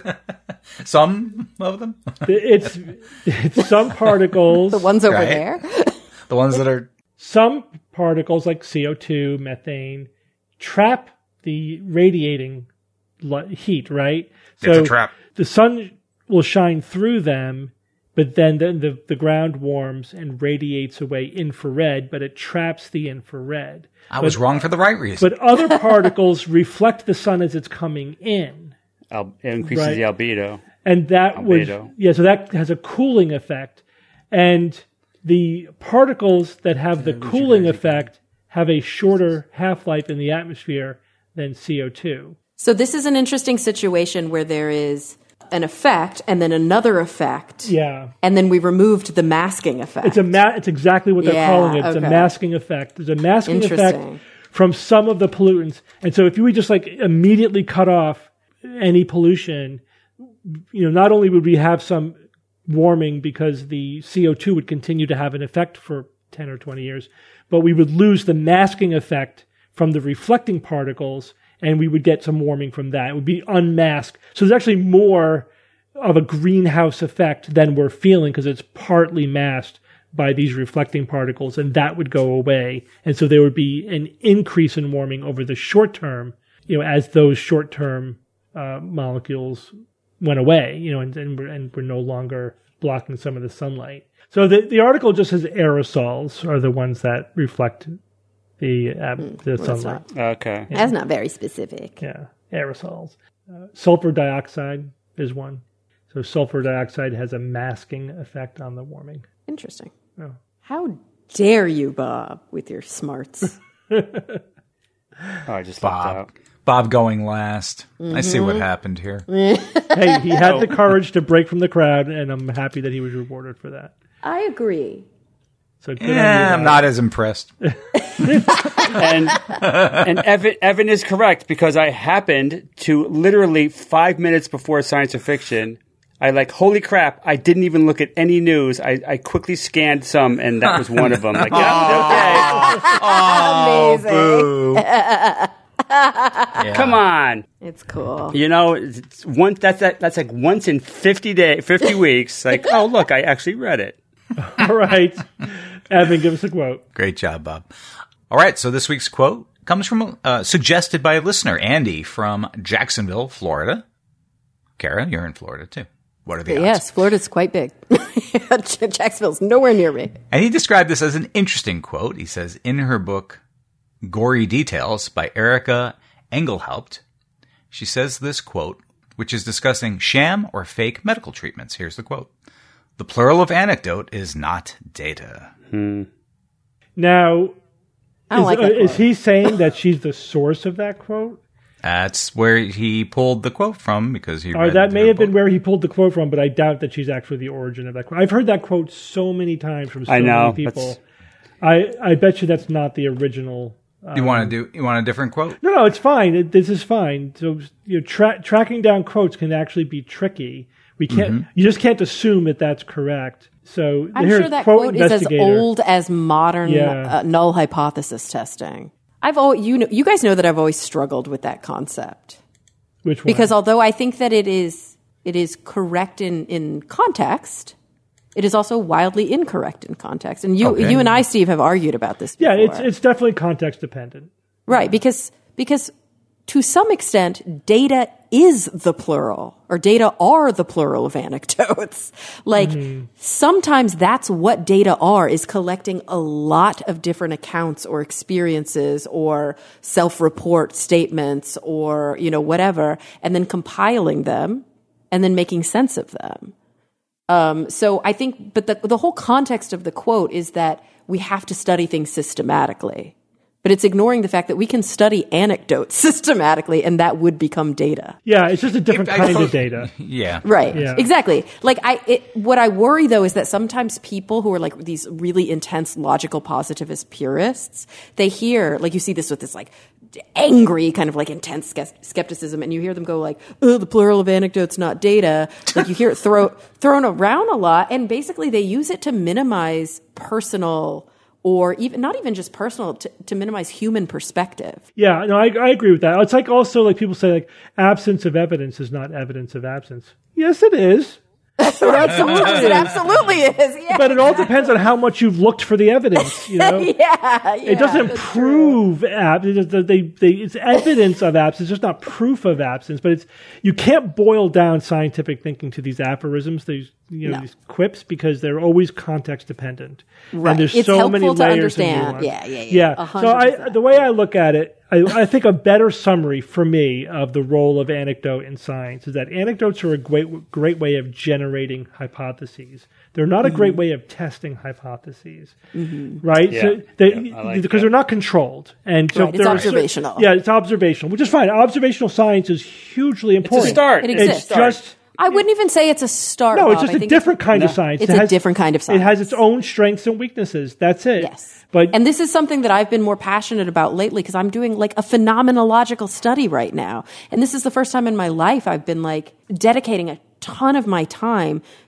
S5: Some of them,
S2: it's, it's some particles.
S4: The ones over
S5: Right.
S4: there.
S5: the ones that are
S2: Some particles like C O two, methane, trap the radiating li- heat, right?
S5: It's a trap.
S2: The sun will shine through them, but then the, the, the ground warms and radiates away infrared, but it traps the infrared.
S5: I was wrong for the right reason.
S2: But other particles reflect the sun as it's coming in.
S3: Al- it increases
S2: Right.
S3: the albedo.
S2: And that was,
S3: Albedo.
S2: yeah, so that has a cooling effect. And the particles that have the cooling effect have a shorter half-life in the atmosphere than C O two.
S4: So this is an interesting situation where there is an effect and then another effect.
S2: Yeah.
S4: And then we removed the masking effect.
S2: It's a ma- it's exactly what they're
S4: Yeah,
S2: calling it. It's
S4: okay.
S2: a masking effect. There's a masking effect
S4: Interesting.
S2: from some of the pollutants. And so if you would just like immediately cut off any pollution, you know, not only would we have some warming because the C O two would continue to have an effect for ten or twenty years, but we would lose the masking effect from the reflecting particles, and we would get some warming from that. It would be unmasked. So there's actually more of a greenhouse effect than we're feeling because it's partly masked by these reflecting particles, and that would go away. And so there would be an increase in warming over the short term, you know, as those short term uh, molecules went away, you know, and, and, we're, and we're no longer blocking some of the sunlight. So the, the article just says aerosols are the ones that reflect the, uh, the
S4: well,
S2: sunlight.
S3: Okay.
S4: That's not very specific.
S2: Yeah, aerosols. Uh, sulfur dioxide is one. So sulfur dioxide has a masking effect on the warming.
S4: Interesting.
S2: Oh.
S4: How dare you, Bob, with your smarts?
S3: Oh, I just
S5: Bob.
S3: left out.
S5: Bob going last.
S4: Mm-hmm.
S5: I see what happened here.
S2: Hey, he had the courage to break from the crowd, and I'm happy that he was rewarded for that.
S4: I agree.
S2: So good
S5: Yeah,
S2: on
S5: I'm
S2: you,
S5: not as impressed.
S3: And and Evan, Evan is correct because I happened to literally five minutes before Science or Fiction, I like, holy crap, I didn't even look at any news. I, I quickly scanned some, and that was one of them. Like, yeah, okay.
S4: Amazing.
S5: Boo. Yeah.
S3: Come on.
S4: It's cool.
S3: You know, it's one, that's, that, that's like once in fifty day, fifty weeks. Like, oh, look, I actually read it.
S2: All right. Evan, give us a quote.
S5: Great job, Bob. All right, so this week's quote comes from, uh, suggested by a listener, Andy from Jacksonville, Florida. Kara, you're in Florida, too. What are the odds?
S4: Yes, Florida's quite big. Jacksonville's nowhere near me.
S5: And he described this as an interesting quote. He says, in her book, Gory Details by Erica Engelhaupt, she says this quote, which is discussing sham or fake medical treatments. Here's the quote. The plural of anecdote is not data.
S3: Hmm.
S2: Now,
S4: I don't
S2: is,
S4: like
S2: uh,
S4: that
S2: is
S4: quote.
S2: he saying that she's the source of that quote?
S5: That's where he pulled the quote from because he
S2: Or
S5: read
S2: that may
S5: her
S2: have been
S5: book.
S2: where he pulled the quote from, but I doubt that she's actually the origin of that quote. I've heard that quote so many times from so
S3: I know,
S2: many people.
S3: that's-
S2: I, I bet you that's not the original.
S5: You want to do? You want a different quote?
S2: No, no, it's fine. It, this is fine. So, you know, tra- tracking down quotes can actually be tricky. We can't.
S5: Mm-hmm.
S2: You just can't assume that that's correct. So
S4: I'm
S2: here's
S4: sure that
S2: quote
S4: quote is as
S2: investigator.
S4: old as modern
S2: Yeah.
S4: uh, null hypothesis testing. I've always, you know, you guys know that I've always struggled with that concept
S2: Which one?
S4: because although I think that it is it is correct in in context, it is also wildly incorrect in context. And you
S5: Okay.
S4: you and I, Steve, have argued about this
S2: yeah,
S4: before.
S2: it's it's definitely context dependent.
S4: Right, because because to some extent, data is the plural, or data are the plural of anecdotes. Like sometimes that's what data are, is collecting a lot of different accounts or experiences or self-report statements or, you know, whatever, and then compiling them and then making sense of them. Um, so I think, but the, the whole context of the quote is that we have to study things systematically. But it's ignoring the fact that we can study anecdotes systematically, and that would become data.
S2: Yeah, it's just a different
S5: I
S2: kind
S5: thought-
S2: of data.
S5: Yeah.
S4: Right.
S2: Yeah.
S4: Exactly. Like I, it, what I worry though is that sometimes people who are like these really intense logical positivist purists, they hear, like you see this with this like angry kind of like intense ske- skepticism, and you hear them go like, oh, the plural of anecdotes, not data. Like you hear it throw, thrown around a lot, and basically they use it to minimize personal or even not even just personal, to, to minimize human perspective.
S2: Yeah, no, I, I agree with that. It's like also like people say like absence of evidence is not evidence of absence. Yes, it is.
S4: Sometimes it absolutely is. Yeah.
S2: But it all depends on how much you've looked for the evidence. You know,
S4: yeah, yeah,
S2: it doesn't
S4: that's
S2: prove absence. They, they, they, it's evidence of absence, it's just not proof of absence. But it's you can't boil down scientific thinking to these aphorisms, these you know
S4: No.
S2: these quips, because they're always context dependent.
S4: Right.
S2: And there's
S4: It's
S2: so many
S4: helpful to
S2: layers and
S4: understand.
S2: nuance.
S4: Yeah, yeah, yeah. A
S2: So
S4: hundred
S2: I,
S4: percent.
S2: the way I look at it, I, I think a better summary for me of the role of anecdote in science is that anecdotes are a great, great way of generating hypotheses. They're not a great way of testing hypotheses, right?
S3: Yeah.
S2: So they,
S3: Yeah, I like
S2: because
S3: that.
S2: they're not controlled, and so
S4: Right, it's
S2: there are-
S4: observational.
S2: yeah, it's observational, which is fine. Observational science is hugely important.
S3: start.
S4: It
S3: It's
S4: exists.
S2: It's just
S4: I wouldn't even say it's a start.
S2: no, it's
S4: Bob.
S2: just
S4: I
S2: a
S4: think
S2: different kind of science.
S4: It's
S2: It
S4: a
S2: has-
S4: different kind of
S2: It has
S4: science.
S2: its own strengths and weaknesses. That's it.
S4: Yes.
S2: But
S4: And this is something that I've been more passionate about lately because I'm doing like a phenomenological study right now. And this is the first time in my life I've been like dedicating a ton of my time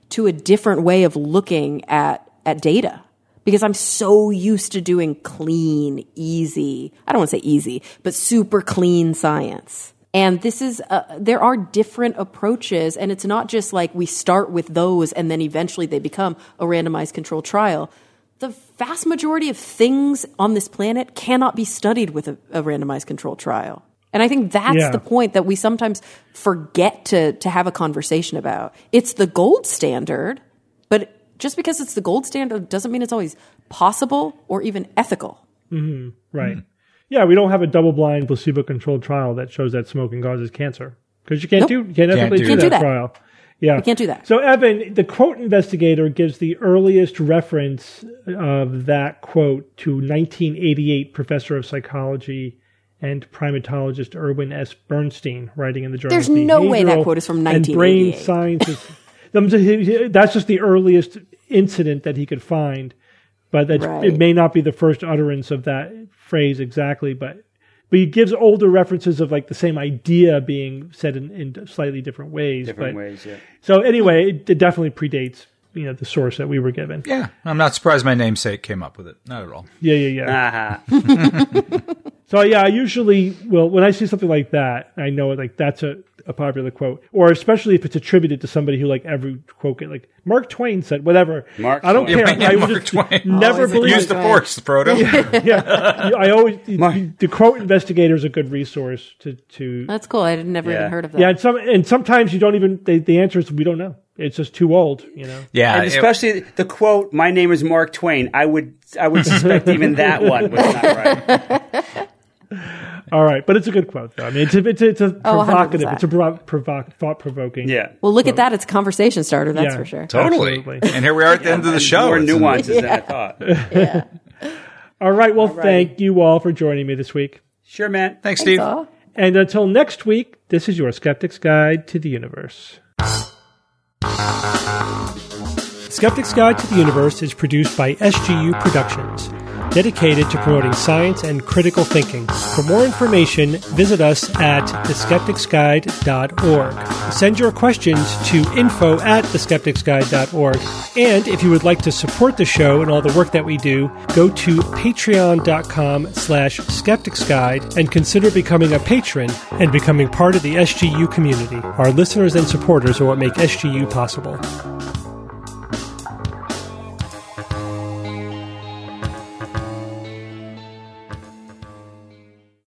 S4: to a different way of looking at, at data. Because I'm so used to doing clean, easy, I don't want to say easy, but super clean science. And this is, uh, there are different approaches, and it's not just like we start with those and then eventually they become a randomized controlled trial. The vast majority of things on this planet cannot be studied with a, a randomized controlled trial. And I think that's
S2: Yeah.
S4: the point that we sometimes forget to, to have a conversation about. It's the gold standard, but just because it's the gold standard doesn't mean it's always possible or even ethical.
S2: Mm-hmm. Right. Mm. Yeah, we don't have a double-blind, placebo-controlled trial that shows that smoking causes cancer because you can't
S4: Nope.
S2: do you can't,
S5: Can't
S2: ethically
S5: do
S2: do,
S4: Can't
S2: that,
S4: do that.
S2: trial. Yeah,
S4: We can't do that.
S2: So, Evan, the quote investigator gives the earliest reference of that quote to nineteen eighty-eight professor of psychology and primatologist Erwin S. Bernstein, writing in the journal.
S4: There's no way that
S2: Behavioral
S4: quote is from
S2: and Brain
S4: nineteen eighty-eight.
S2: Sciences. That's just the earliest incident that he could find, but that's,
S4: Right.
S2: it may not be the first utterance of that phrase exactly, but but he gives older references of like the same idea being said in, in slightly different ways.
S3: Different
S2: but,
S3: ways, yeah.
S2: So anyway, it, it definitely predates you know the source that we were given.
S5: Yeah, I'm not surprised my namesake came up with it. Not at all.
S2: Yeah, yeah, yeah.
S3: Aha.
S2: So yeah, I usually will when I see something like that, I know like that's a, a popular quote, or especially if it's attributed to somebody who like every quote like Mark Twain said, whatever.
S3: Mark
S2: I don't
S3: Twain.
S2: care.
S5: Yeah,
S2: I
S5: Mark
S2: would just
S5: Twain.
S2: never
S4: Always a
S2: believe
S5: Use
S2: it.
S5: the
S4: Right.
S5: force, Frodo.
S2: Yeah, I always the quote investigator is a good resource to to.
S4: That's cool. I had never
S3: Yeah.
S4: even heard of that.
S2: Yeah, and some and sometimes you don't even they, the answer is we don't know. It's just too old, you know.
S5: Yeah,
S3: And
S5: it-
S3: especially the quote, "My name is Mark Twain." I would, I would suspect even that one was not right.
S2: All right, but it's a good quote though. I mean, it's a, it's a, it's a
S4: Oh, one hundred
S2: provocative,
S4: percent.
S2: it's a provo- provo- thought provoking.
S3: Yeah,
S4: Well, look at that. It's a conversation starter, that's
S2: Yeah.
S4: for sure.
S5: totally.
S2: Absolutely.
S5: And here we are at the end of the
S3: And
S5: show.
S3: more
S5: It's-
S3: nuances than I thought.
S2: All right. Well, thank you all for joining me this week.
S3: Sure, man.
S5: Thanks, Steve.
S4: Aw.
S2: And until next week, this is your Skeptic's Guide to the Universe. Skeptic's Guide to the Universe is produced by S G U Productions, dedicated to promoting science and critical thinking. For more information, visit us at the skeptics guide dot org. Send your questions to info at the skeptics guide dot org. And if you would like to support the show and all the work that we do, go to patreon.com slash skepticsguide and consider becoming a patron and becoming part of the S G U community. Our listeners and supporters are what make S G U possible.